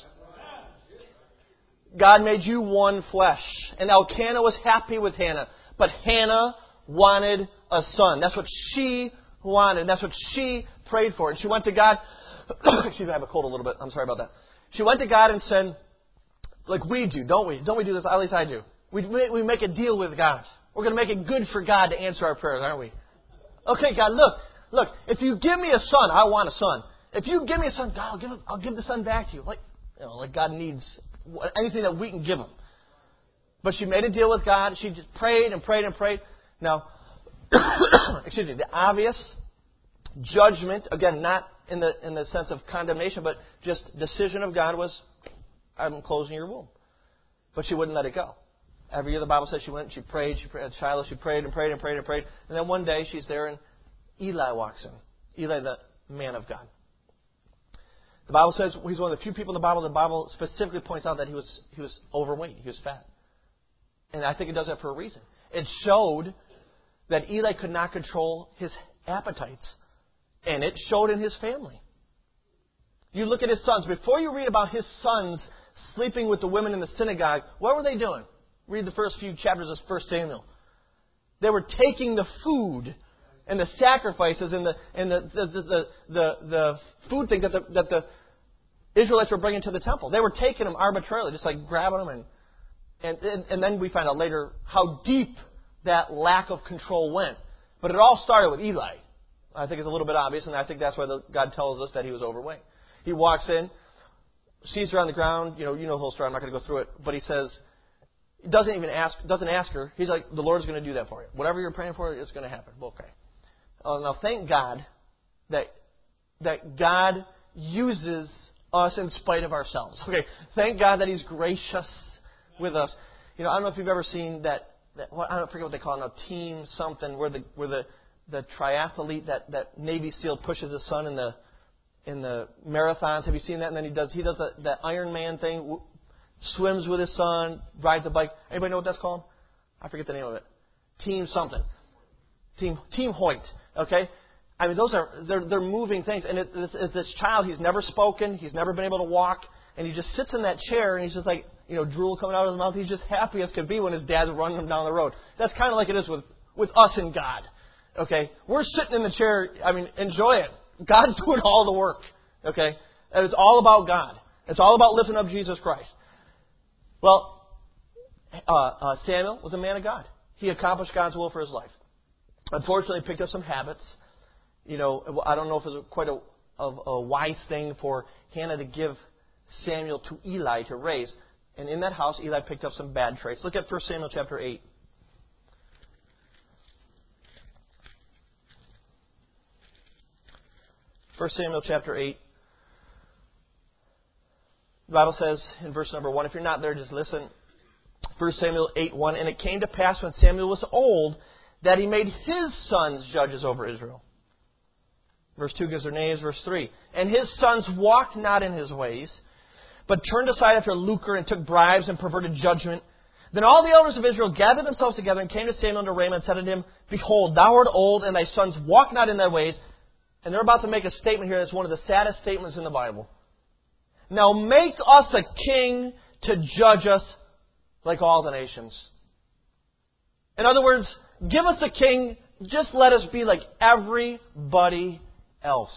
God made you one flesh. And Elkanah was happy with Hannah. But Hannah wanted a son. That's what she wanted. That's what she prayed for. And she went to God. Excuse me, I have a cold a little bit. I'm sorry about that. She went to God and said, like we do, don't we? Don't we do this? At least I do. We make a deal with God. We're going to make it good for God to answer our prayers, aren't we? Okay, God, look. If you give me a son, I want a son. If you give me a son, God, I'll give the son back to you. Like God needs anything that we can give Him. But she made a deal with God. She just prayed and prayed and prayed. Now, excuse me, the obvious judgment, again, not in the sense of condemnation, but just decision of God was, I'm closing your womb. But she wouldn't let it go. Every year the Bible says she went and she prayed at Shiloh. She prayed and prayed and prayed and prayed. And then one day she's there and Eli walks in. Eli, the man of God. The Bible says he's one of the few people in the Bible. The Bible specifically points out that he was overweight. He was fat. And I think it does that for a reason. It showed that Eli could not control his appetites. And it showed in his family. You look at his sons. Before you read about his sons sleeping with the women in the synagogue, what were they doing? Read the first few chapters of 1 Samuel. They were taking the food and the sacrifices and the food things that the Israelites were bringing to the temple. They were taking them arbitrarily, just like grabbing them. And then we find out later how deep that lack of control went. But it all started with Eli. I think it's a little bit obvious, and I think that's why God tells us that he was overweight. He walks in. sees her on the ground. You know the whole story. I'm not going to go through it. But he says, doesn't ask her. He's like, the Lord's going to do that for you. Whatever you're praying for, it's going to happen. Well, okay. Now, thank God that God uses us in spite of ourselves. Okay. Thank God that He's gracious with us. I don't know if you've ever seen that I forget what they call it now, team something, where the triathlete, that Navy SEAL pushes his son in the marathons. Have you seen that? And then he does that Iron Man thing, swims with his son, rides a bike. Anybody know what that's called? I forget the name of it. Team something. Team Hoyt. Okay? I mean, they're moving things. And it's this child, he's never spoken, he's never been able to walk, and he just sits in that chair and he's just like, drool coming out of his mouth. He's just happy as could be when his dad's running him down the road. That's kind of like it is with us and God. Okay? We're sitting in the chair, enjoy it. God's doing all the work. Okay? And it's all about God. It's all about lifting up Jesus Christ. Well, Samuel was a man of God. He accomplished God's will for his life. Unfortunately, he picked up some habits. I don't know if it was quite a wise thing for Hannah to give Samuel to Eli to raise. And in that house, Eli picked up some bad traits. Look at 1 Samuel chapter 8. 1 Samuel chapter 8. The Bible says in verse number 1, if you're not there, just listen. 1 Samuel 8:1, and it came to pass when Samuel was old that he made his sons judges over Israel. Verse 2 gives their names. Verse 3, and his sons walked not in his ways, but turned aside after lucre and took bribes and perverted judgment. Then all the elders of Israel gathered themselves together and came to Samuel unto Ramah and said unto him, behold, thou art old, and thy sons walk not in thy ways. And they're about to make a statement here that's one of the saddest statements in the Bible. Now make us a king to judge us like all the nations. In other words, give us a king, just let us be like everybody else.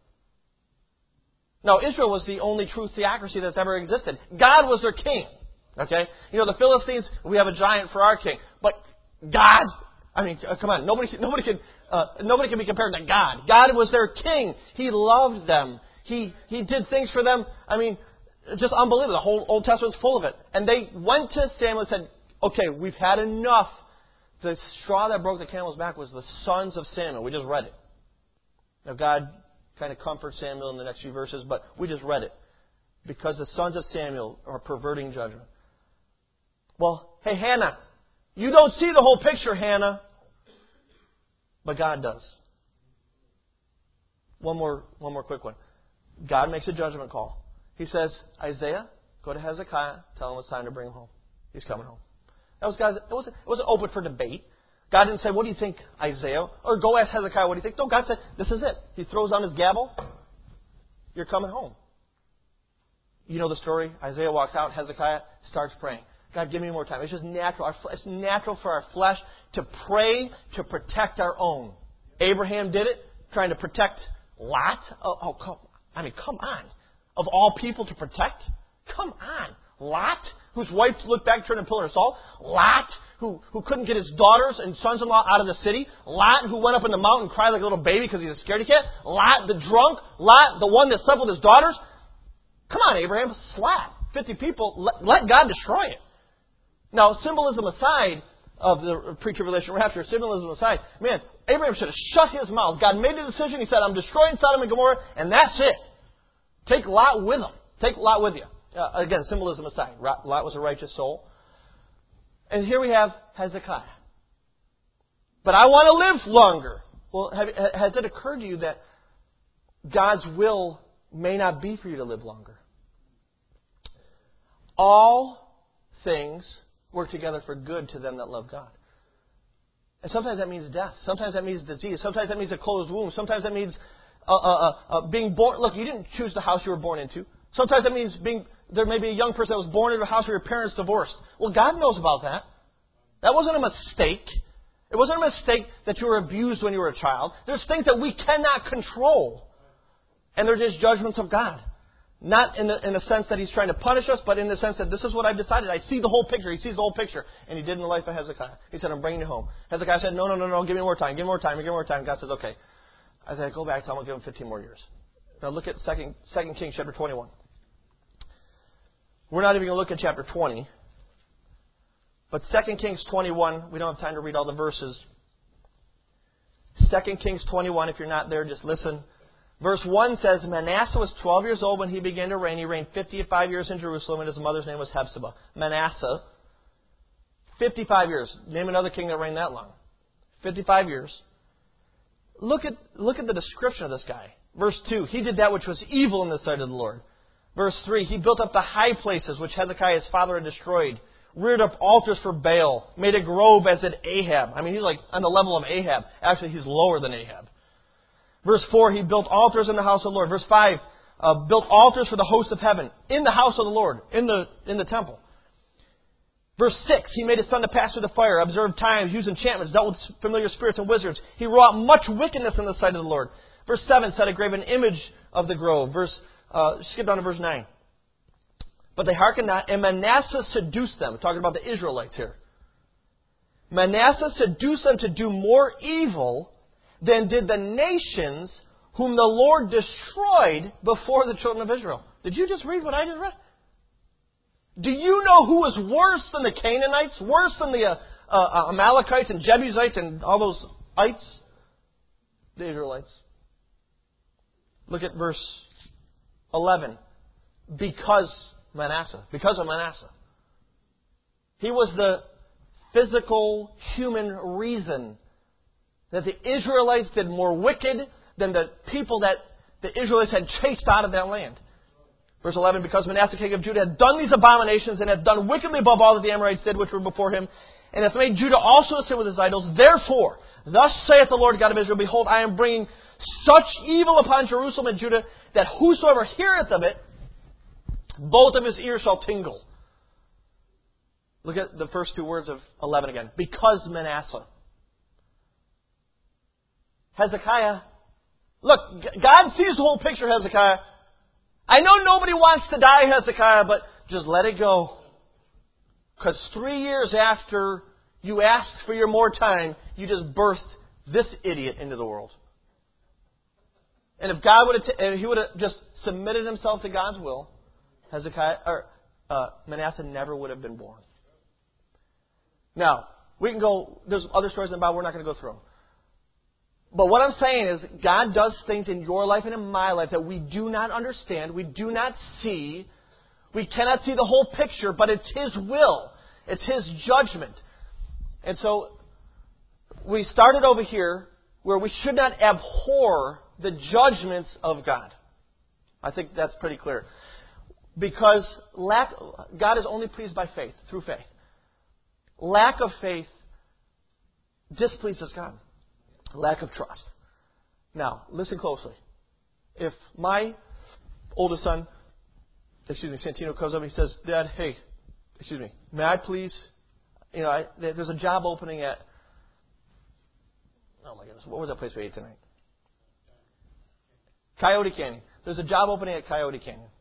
Now, Israel was the only true theocracy that's ever existed. God was their king. Okay? The Philistines, we have a giant for our king. But God, come on, nobody can be compared to God. God was their king. He loved them. He did things for them. Just unbelievable. The whole Old Testament's full of it. And they went to Samuel and said, okay, we've had enough. The straw that broke the camel's back was the sons of Samuel. We just read it. Now, God kind of comforts Samuel in the next few verses, but we just read it. Because the sons of Samuel are perverting judgment. Well, hey, Hannah, you don't see the whole picture, Hannah. But God does. One more quick one. God makes a judgment call. He says, Isaiah, go to Hezekiah, tell him it's time to bring him home. He's coming home. That was God's. It wasn't open for debate. God didn't say, what do you think, Isaiah? Or go ask Hezekiah, what do you think? No, God said, this is it. He throws on his gavel. You're coming home. You know the story. Isaiah walks out. Hezekiah starts praying. God, give me more time. It's just natural. It's natural for our flesh to pray to protect our own. Abraham did it, trying to protect Lot. Come on. Of all people to protect? Come on. Lot, whose wife looked back, turned a pillar of salt. Lot, who couldn't get his daughters and sons-in-law out of the city. Lot, who went up in the mountain and cried like a little baby because he was a scaredy cat. Lot, the drunk. Lot, the one that slept with his daughters. Come on, Abraham, slap. 50 people, let God destroy it. Now, symbolism aside of the pre-tribulation rapture, symbolism aside, man, Abraham should have shut his mouth. God made a decision. He said, I'm destroying Sodom and Gomorrah, and that's it. Take Lot with him. Take Lot with you. Again, symbolism aside, Lot was a righteous soul. And here we have Hezekiah. But I want to live longer. Well, has it occurred to you that God's will may not be for you to live longer? All things work together for good to them that love God. And sometimes that means death. Sometimes that means disease. Sometimes that means a closed womb. Sometimes that means being born. Look, you didn't choose the house you were born into. Sometimes that means there may be a young person that was born into a house where your parents divorced. Well, God knows about that. That wasn't a mistake. It wasn't a mistake that you were abused when you were a child. There's things that we cannot control. And they're just judgments of God. Not in the sense that He's trying to punish us, but in the sense that this is what I've decided. I see the whole picture. He sees the whole picture. And He did in the life of Hezekiah. He said, I'm bringing you home. Hezekiah said, no, give me more time. Give me more time. Give me more time. God says, okay. I said, go back. Tell him I'll give him 15 more years. Now look at 2 Kings chapter 21. We're not even going to look at chapter 20. But 2 Kings 21, we don't have time to read all the verses. 2 Kings 21, if you're not there, just listen. Verse 1 says, Manasseh was 12 years old when he began to reign. He reigned 55 years in Jerusalem, and his mother's name was Hephzibah. Manasseh, 55 years. Name another king that reigned that long. 55 years. Look at the description of this guy. Verse 2, he did that which was evil in the sight of the Lord. Verse 3, he built up the high places which Hezekiah his father had destroyed, reared up altars for Baal, made a grove as did Ahab. I mean, he's like on the level of Ahab. Actually, he's lower than Ahab. Verse 4, he built altars in the house of the Lord. Verse 5, built altars for the host of heaven in the house of the Lord, in the temple. Verse 6, he made his son to pass through the fire, observed times, used enchantments, dealt with familiar spirits and wizards. He wrought much wickedness in the sight of the Lord. Verse 7, set a graven image of the grove. Skip down to verse 9. But they hearkened not, and Manasseh seduced them. We're talking about the Israelites here. Manasseh seduced them to do more evil than did the nations whom the Lord destroyed before the children of Israel. Did you just read what I just read? Do you know who was worse than the Canaanites? Worse than the Amalekites and Jebusites and all those ites? The Israelites. Look at verse 11. Because of Manasseh. He was the physical human reason that the Israelites did more wicked than the people that the Israelites had chased out of that land. Verse 11, because Manasseh king of Judah had done these abominations and had done wickedly above all that the Amorites did which were before him, and hath made Judah also to sin with his idols, therefore, thus saith the Lord God of Israel, behold, I am bringing such evil upon Jerusalem and Judah, that whosoever heareth of it, both of his ears shall tingle. Look at the first two words of 11 again. Because Manasseh. Hezekiah. Look, God sees the whole picture, Hezekiah. I know nobody wants to die, Hezekiah, but just let it go. Because 3 years after you asked for your more time, you just birthed this idiot into the world. And if God he would have just submitted himself to God's will, Manasseh never would have been born. Now, we can go, there's other stories in the Bible, we're not going to go through them. But what I'm saying is, God does things in your life and in my life that we do not understand, we do not see. We cannot see the whole picture, but it's His will. It's His judgment. And so, we started over here where we should not abhor the judgments of God. I think that's pretty clear. Because God is only pleased by faith, through faith. Lack of faith displeases God. Lack of trust. Now, listen closely. If my oldest son, Santino comes up and he says, Dad, hey, may I please, there's a job opening at, oh my goodness, what was that place we ate tonight? Coyote Canyon. There's a job opening at Coyote Canyon.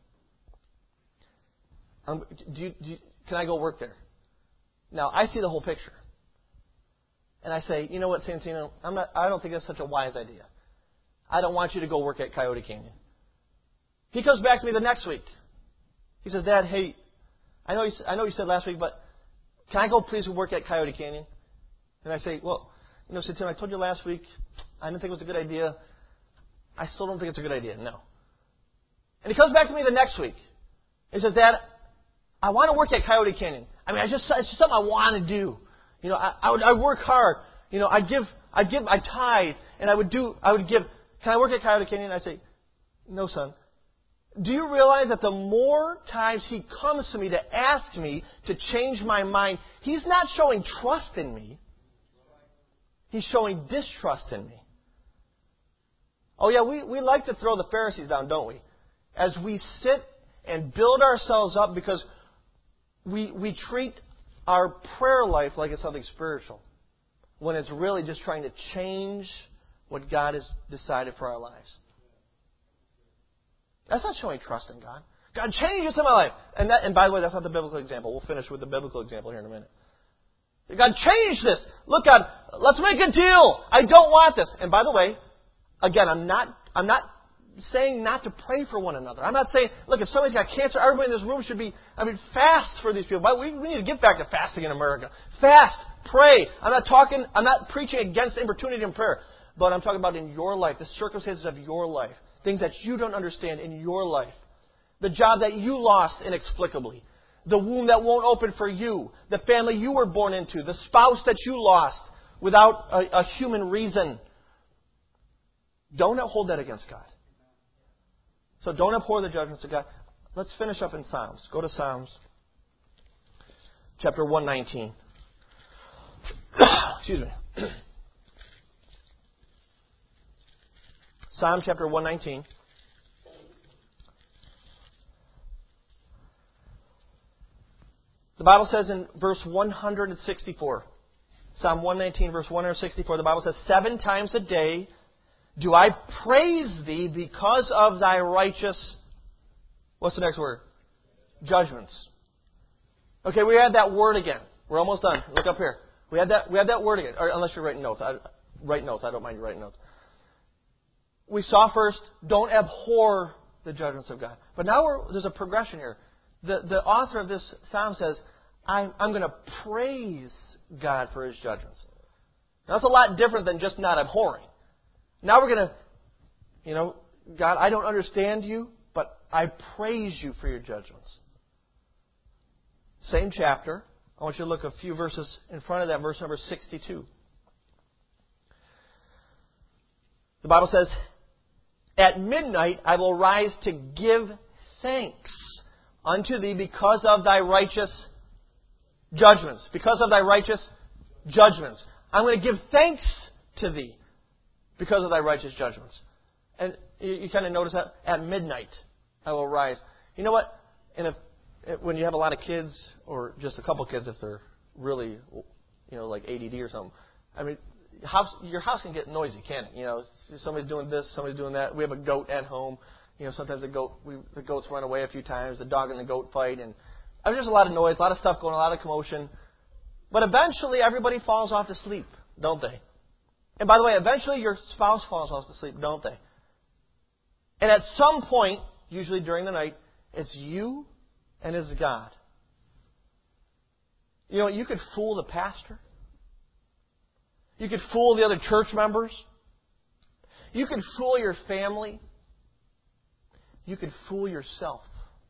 Can I go work there? Now, I see the whole picture. And I say, you know what, Santino, I don't think that's such a wise idea. I don't want you to go work at Coyote Canyon. He comes back to me the next week. He says, Dad, hey, I know you said last week, but can I go please work at Coyote Canyon? And I say, well, Santino, I told you last week, I didn't think it was a good idea. I still don't think it's a good idea, no. And he comes back to me the next week. He says, Dad, I want to work at Coyote Canyon. It's just something I want to do. I work hard. I tithe, and I would give. Can I work at Coyote Canyon? I say, no, son. Do you realize that the more times he comes to me to ask me to change my mind, he's not showing trust in me. He's showing distrust in me. Oh yeah, we like to throw the Pharisees down, don't we? As we sit and build ourselves up because we treat our prayer life like it's something spiritual, when it's really just trying to change what God has decided for our lives. That's not showing trust in God. God, change this in my life. And by the way, that's not the biblical example. We'll finish with the biblical example here in a minute. God, change this. Look, God, let's make a deal. I don't want this. And by the way, again, I'm not saying not to pray for one another. I'm not saying, look, if somebody's got cancer, everybody in this room should be, fast for these people. But we need to get back to fasting in America. Fast, pray. I'm not preaching against importunity in prayer. But I'm talking about in your life, the circumstances of your life. Things that you don't understand in your life. The job that you lost inexplicably. The womb that won't open for you. The family you were born into. The spouse that you lost without a human reason. Don't hold that against God. So don't abhor the judgments of God. Let's finish up in Psalms. Go to Psalms chapter 119. Excuse me. Psalm chapter 119. The Bible says in verse 164, Psalm 119, verse 164, the Bible says, 7 times a day do I praise thee because of thy righteous, what's the next word? Judgments. Okay, we had that word again. We're almost done. Look up here. We had that word again. Or unless you're writing notes. Write notes. I don't mind you writing notes. We saw first, don't abhor the judgments of God. But now there's a progression here. The author of this psalm says, I'm going to praise God for His judgments. Now, that's a lot different than just not abhorring. Now we're going to, God, I don't understand you, but I praise you for your judgments. Same chapter. I want you to look a few verses in front of that, verse number 62. The Bible says, at midnight I will rise to give thanks unto thee because of thy righteous judgments. Because of thy righteous judgments. I'm going to give thanks to thee because of thy righteous judgments. And you kind of notice that at midnight I will rise. You know what? And when you have a lot of kids, or just a couple kids if they're really, like ADD or something, your house can get noisy, can't it? Somebody's doing this, somebody's doing that. We have a goat at home. Sometimes the goats run away a few times. The dog and the goat fight, and there's a lot of noise, a lot of stuff going, a lot of commotion. But eventually, everybody falls off to sleep, don't they? And by the way, eventually your spouse falls off to sleep, don't they? And at some point, usually during the night, it's you and it's God. You could fool the pastor. You could fool the other church members. You could fool your family. You could fool yourself.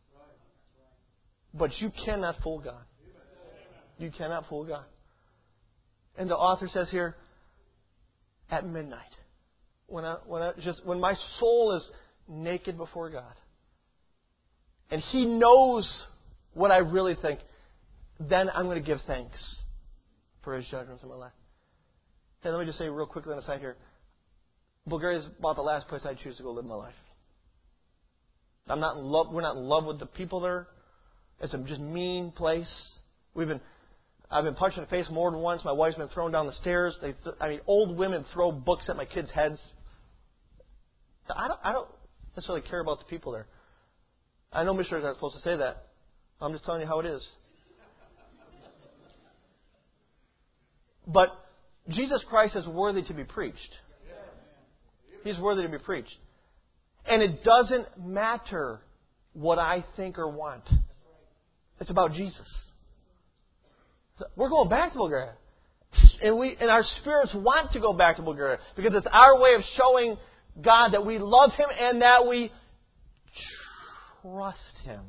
But you cannot fool God. You cannot fool God. And the author says here, at midnight, when my soul is naked before God, and He knows what I really think, then I'm going to give thanks for His judgments in my life. Hey, let me just say real quickly on the side here, Bulgaria is about the last place I choose to go live my life. We're not in love with the people there. It's a just mean place. I've been punched in the face more than once. My wife's been thrown down the stairs. Old women throw books at my kids' heads. I don't necessarily care about the people there. I know missionaries aren't supposed to say that. I'm just telling you how it is. But Jesus Christ is worthy to be preached. He's worthy to be preached. And it doesn't matter what I think or want. It's about Jesus. We're going back to Bulgaria. And our spirits want to go back to Bulgaria because it's our way of showing God that we love Him and that we trust Him.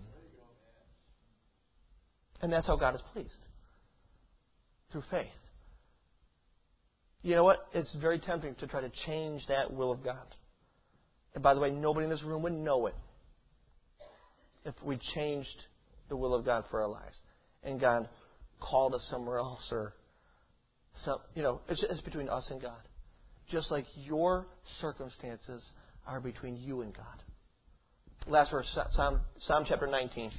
And that's how God is pleased. Through faith. You know what? It's very tempting to try to change that will of God. And by the way, nobody in this room would know it if we changed the will of God for our lives. And God called us somewhere else, or it's between us and God. Just like your circumstances are between you and God. Last verse, Psalm chapter 19.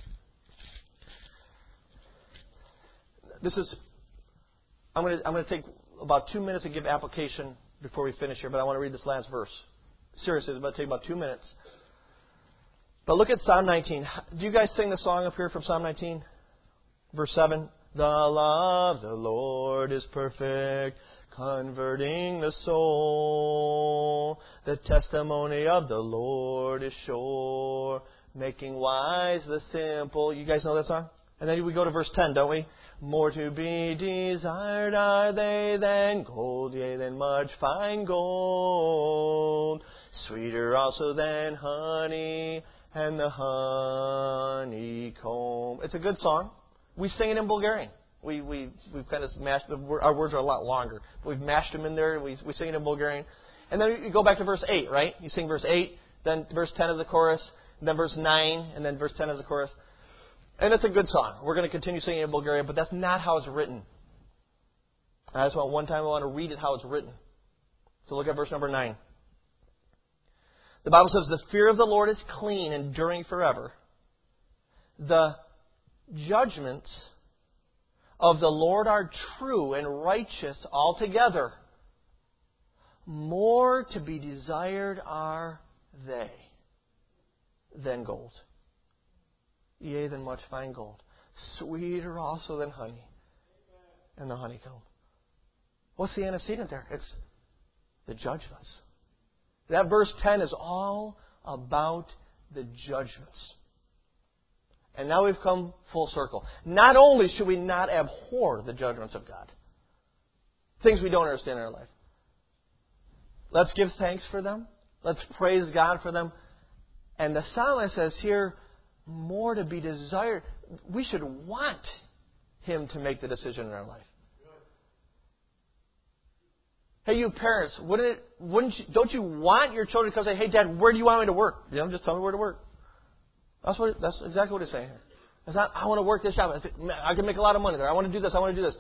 I'm going to take about 2 minutes to give application before we finish here, but I want to read this last verse. Seriously, it's about to take about 2 minutes. But look at Psalm 19. Do you guys sing the song up here from Psalm 19? Verse 7. The law of the Lord is perfect, converting the soul. The testimony of the Lord is sure, making wise the simple. You guys know that song? And then we go to verse 10, don't we? More to be desired are they than gold, yea, than much fine gold. Sweeter also than honey and the honeycomb. It's a good song. We sing it in Bulgarian. We've kind of mashed them. Our words are a lot longer. We've mashed them in there. We sing it in Bulgarian. And then you go back to verse 8, right? You sing verse 8, then verse 10 is the chorus, then verse 9, and then verse 10 is the chorus. And it's a good song. We're going to continue singing in Bulgarian, but that's not how it's written. I just want to read it how it's written. So look at verse number 9. The Bible says, the fear of the Lord is clean, enduring forever. The judgments of the Lord are true and righteous altogether. More to be desired are they than gold. Yea, than much fine gold. Sweeter also than honey and the honeycomb. What's the antecedent there? It's the judgments. That verse 10 is all about the judgments. And now we've come full circle. Not only should we not abhor the judgments of God, things we don't understand in our life. Let's give thanks for them. Let's praise God for them. And the psalmist says here, more to be desired. We should want Him to make the decision in our life. Hey, you parents, don't you want your children to come say, hey, Dad, where do you want me to work? Just tell me where to work. That's exactly what it's saying here. It's not, I want to work this job. I can make a lot of money there. I want to do this. I want to do this.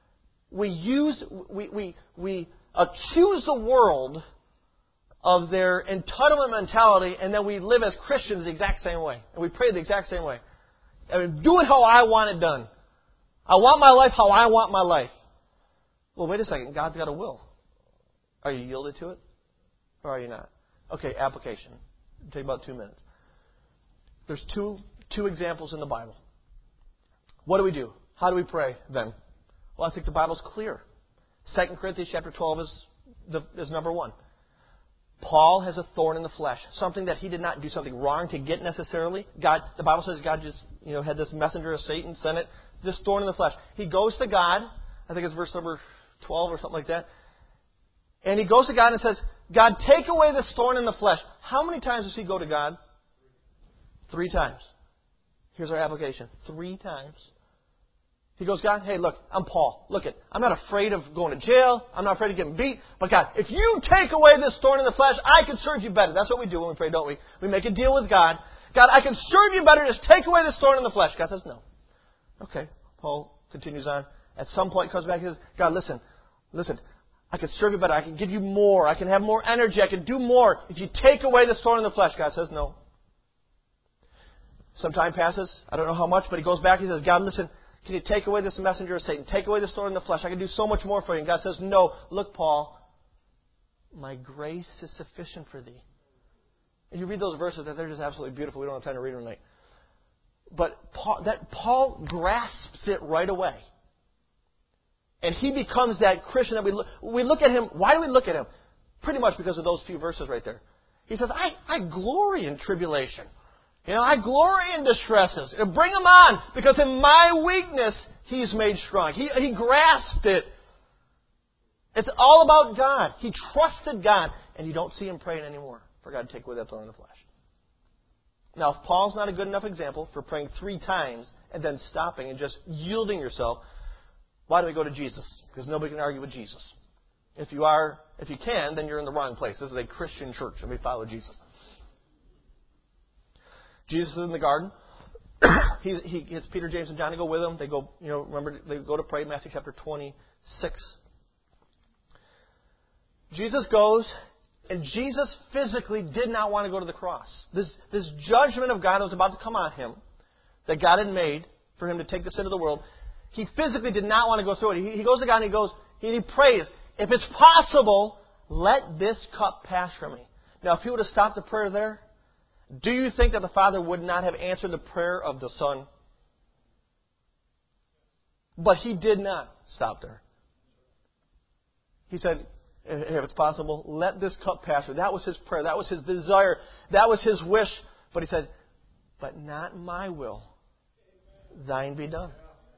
We accuse the world of their entitlement mentality, and then we live as Christians the exact same way. And we pray the exact same way. I mean, do it how I want it done. I want my life how I want my life. Well, wait a second. God's got a will. Are you yielded to it? Or are you not? Okay, application. It'll take about 2 minutes. There's two examples in the Bible. What do? How do we pray then? Well, I think the Bible's clear. 2 Corinthians chapter 12 is number 1. Paul has a thorn in the flesh, something that he did not do something wrong to get necessarily. The Bible says God just had this messenger of Satan send it, this thorn in the flesh. He goes to God, I think it's verse number 12 or something like that, and he goes to God and says, God, take away this thorn in the flesh. How many times does he go to God? 3 times. Here's our application. 3 times. He goes, God, hey, look, I'm Paul. Look I'm not afraid of going to jail. I'm not afraid of getting beat. But God, if you take away this thorn in the flesh, I can serve you better. That's what we do when we pray, don't we? We make a deal with God. God, I can serve you better. Just take away this thorn in the flesh. God says, no. Okay. Paul continues on. At some point, he comes back and says, God, listen. I can serve you better. I can give you more. I can have more energy. I can do more. If you take away this thorn in the flesh, God says, no. Some time passes. I don't know how much, but he goes back and he says, God, listen. Can you take away this messenger of Satan? Take away this thorn in the flesh. I can do so much more for you. And God says, no. Look, Paul, my grace is sufficient for thee. And you read those verses, they're just absolutely beautiful. We don't have time to read them tonight. But Paul grasps it right away. And he becomes that Christian that we look at him. Why do we look at him? Pretty much because of those few verses right there. He says, I glory in tribulation. I glory in distresses. Bring him on, because in my weakness, he's made strong. He grasped it. It's all about God. He trusted God, and you don't see him praying anymore for God to take away that thorn in the flesh. Now, if Paul's not a good enough example for praying 3 times and then stopping and just yielding yourself, why do we go to Jesus? Because nobody can argue with Jesus. If you can, then you're in the wrong place. This is a Christian church, and we follow Jesus. Jesus is in the garden. He gets Peter, James, and John to go with him. They go, remember, they go to pray, Matthew chapter 26. Jesus goes, and Jesus physically did not want to go to the cross. This judgment of God that was about to come on him, that God had made for him to take the sin of the world, he physically did not want to go through it. He goes to God and he prays, if it's possible, let this cup pass from me. Now, if he would have stopped the prayer there, do you think that the Father would not have answered the prayer of the Son? But he did not stop there. He said, if it's possible, let this cup pass me. That was his prayer. That was his desire. That was his wish. But he said, but not my will, thine be done.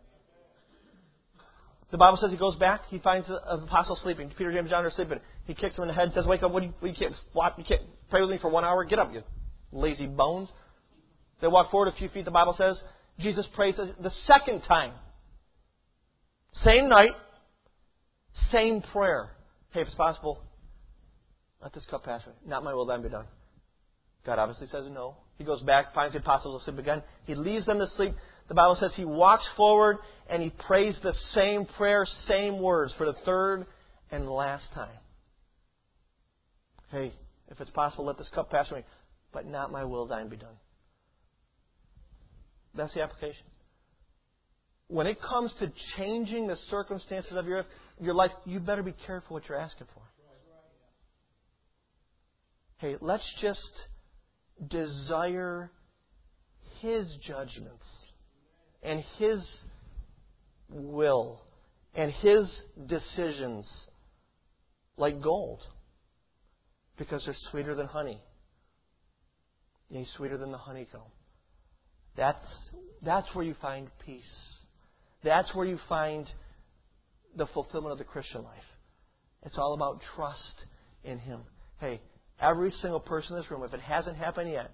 The Bible says he goes back. He finds the apostle sleeping. Peter, James, John are sleeping. He kicks him in the head and says, wake up. You can't pray with me for 1 hour? Get up, you lazy bones. They walk forward a few feet, the Bible says. Jesus prays the second time. Same night, same prayer. Hey, if it's possible, let this cup pass me. Not my will, thine be done. God obviously says no. He goes back, finds the apostles asleep again. He leaves them to sleep. The Bible says he walks forward and he prays the same prayer, same words for the third and last time. Hey, if it's possible, let this cup pass me. But not my will, thine be done. That's the application. When it comes to changing the circumstances of your life, you better be careful what you're asking for. Hey, let's just desire His judgments and His will and His decisions like gold, because they're sweeter than honey. Yea, sweeter than the honeycomb. That's where you find peace. That's where you find the fulfillment of the Christian life. It's all about trust in Him. Hey, every single person in this room, if it hasn't happened yet,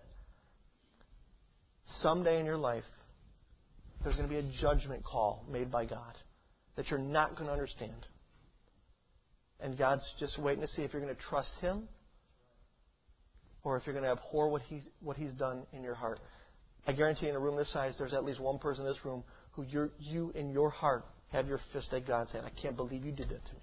someday in your life, there's going to be a judgment call made by God that you're not going to understand. And God's just waiting to see if you're going to trust Him or if you're going to abhor what He's done in your heart. I guarantee you, in a room this size, there's at least one person in this room who you in your heart have your fist at God saying, I can't believe you did that to me.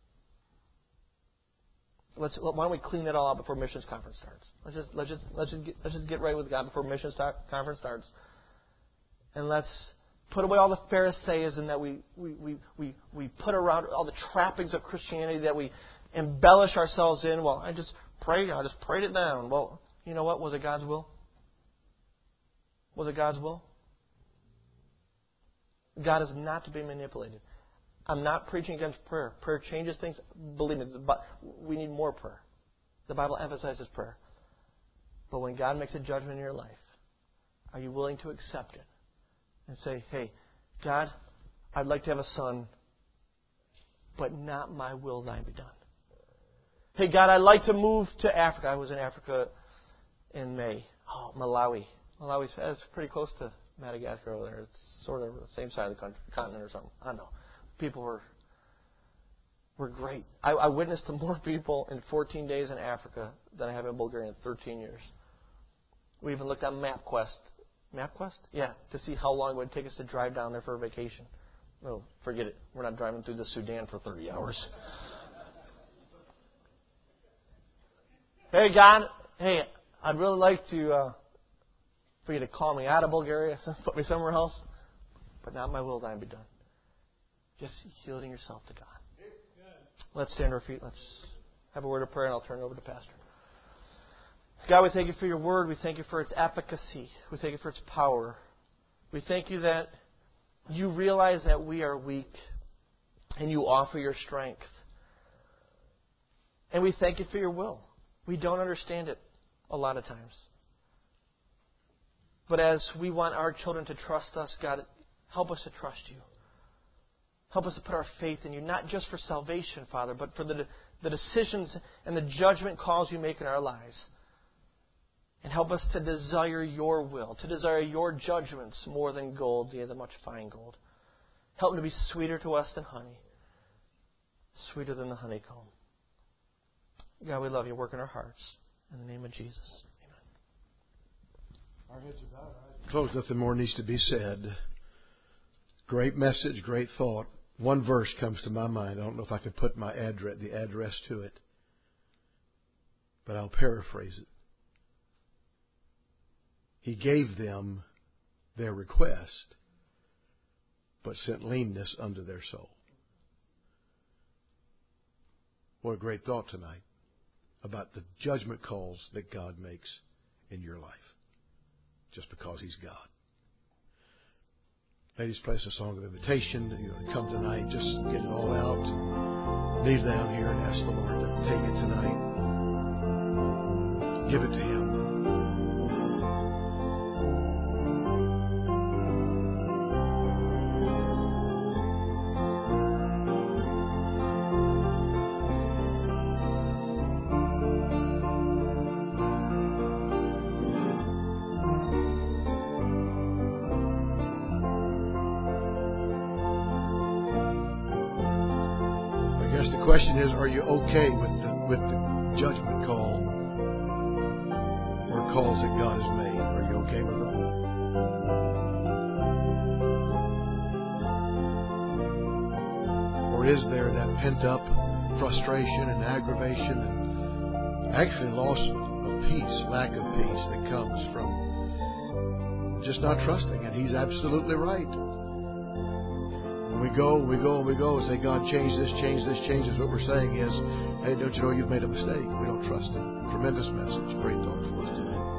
Why don't we clean that all up before missions conference starts? Let's just get right with God before missions conference starts, and let's put away all the Pharisaism that we put around, all the trappings of Christianity that we embellish ourselves in. Well, I just prayed it down. Well, you know what? Was it God's will? Was it God's will? God is not to be manipulated. I'm not preaching against prayer. Prayer changes things. Believe me, but we need more prayer. The Bible emphasizes prayer. But when God makes a judgment in your life, are you willing to accept it? And say, hey, God, I'd like to have a son, but not my will, thine be done. Hey, God, I'd like to move to Africa. I was in Africa in May. Oh, Malawi. Malawi's pretty close to Madagascar over there. It's sort of the same side of the continent or something. I don't know. People were great. I witnessed to more people in 14 days in Africa than I have in Bulgaria in 13 years. We even looked on MapQuest. MapQuest? Yeah, to see how long it would take us to drive down there for a vacation. No, forget it. We're not driving through the Sudan for 30 hours. Hey, God. Hey, I'd really like to for you to call me out of Bulgaria, put me somewhere else. But not my will, thine be done. Just yielding yourself to God. Let's stand to our feet. Let's have a word of prayer, and I'll turn it over to Pastor. God, we thank you for your word. We thank you for its efficacy. We thank you for its power. We thank you that you realize that we are weak, and you offer your strength. And we thank you for your will. We don't understand it a lot of times. But as we want our children to trust us, God, help us to trust you. Help us to put our faith in you, not just for salvation, Father, but for the decisions and the judgment calls you make in our lives. And help us to desire your will, to desire your judgments more than gold, yea, than much fine gold. Help them to be sweeter to us than honey, sweeter than the honeycomb. God, we love you. Work in our hearts. In the name of Jesus. Our heads are bowed. Close. Nothing more needs to be said. Great message, great thought. One verse comes to my mind. I don't know if I could put the address to it, but I'll paraphrase it. He gave them their request, but sent leanness unto their soul. What a great thought tonight about the judgment calls that God makes in your life, just because He's God. Ladies, place a song of invitation. You know, to come tonight, just get it all out. Leave down here and ask the Lord to take it tonight. Give it to Him. The question is, are you okay with the judgment call or calls that God has made? Are you okay with them? Or is there that pent up frustration and aggravation and actually loss of peace, lack of peace that comes from just not trusting? And He's absolutely right. We go and say, God, change this. What we're saying is, hey, don't you know you've made a mistake? We don't trust Him. Tremendous message. Great thought for us tonight.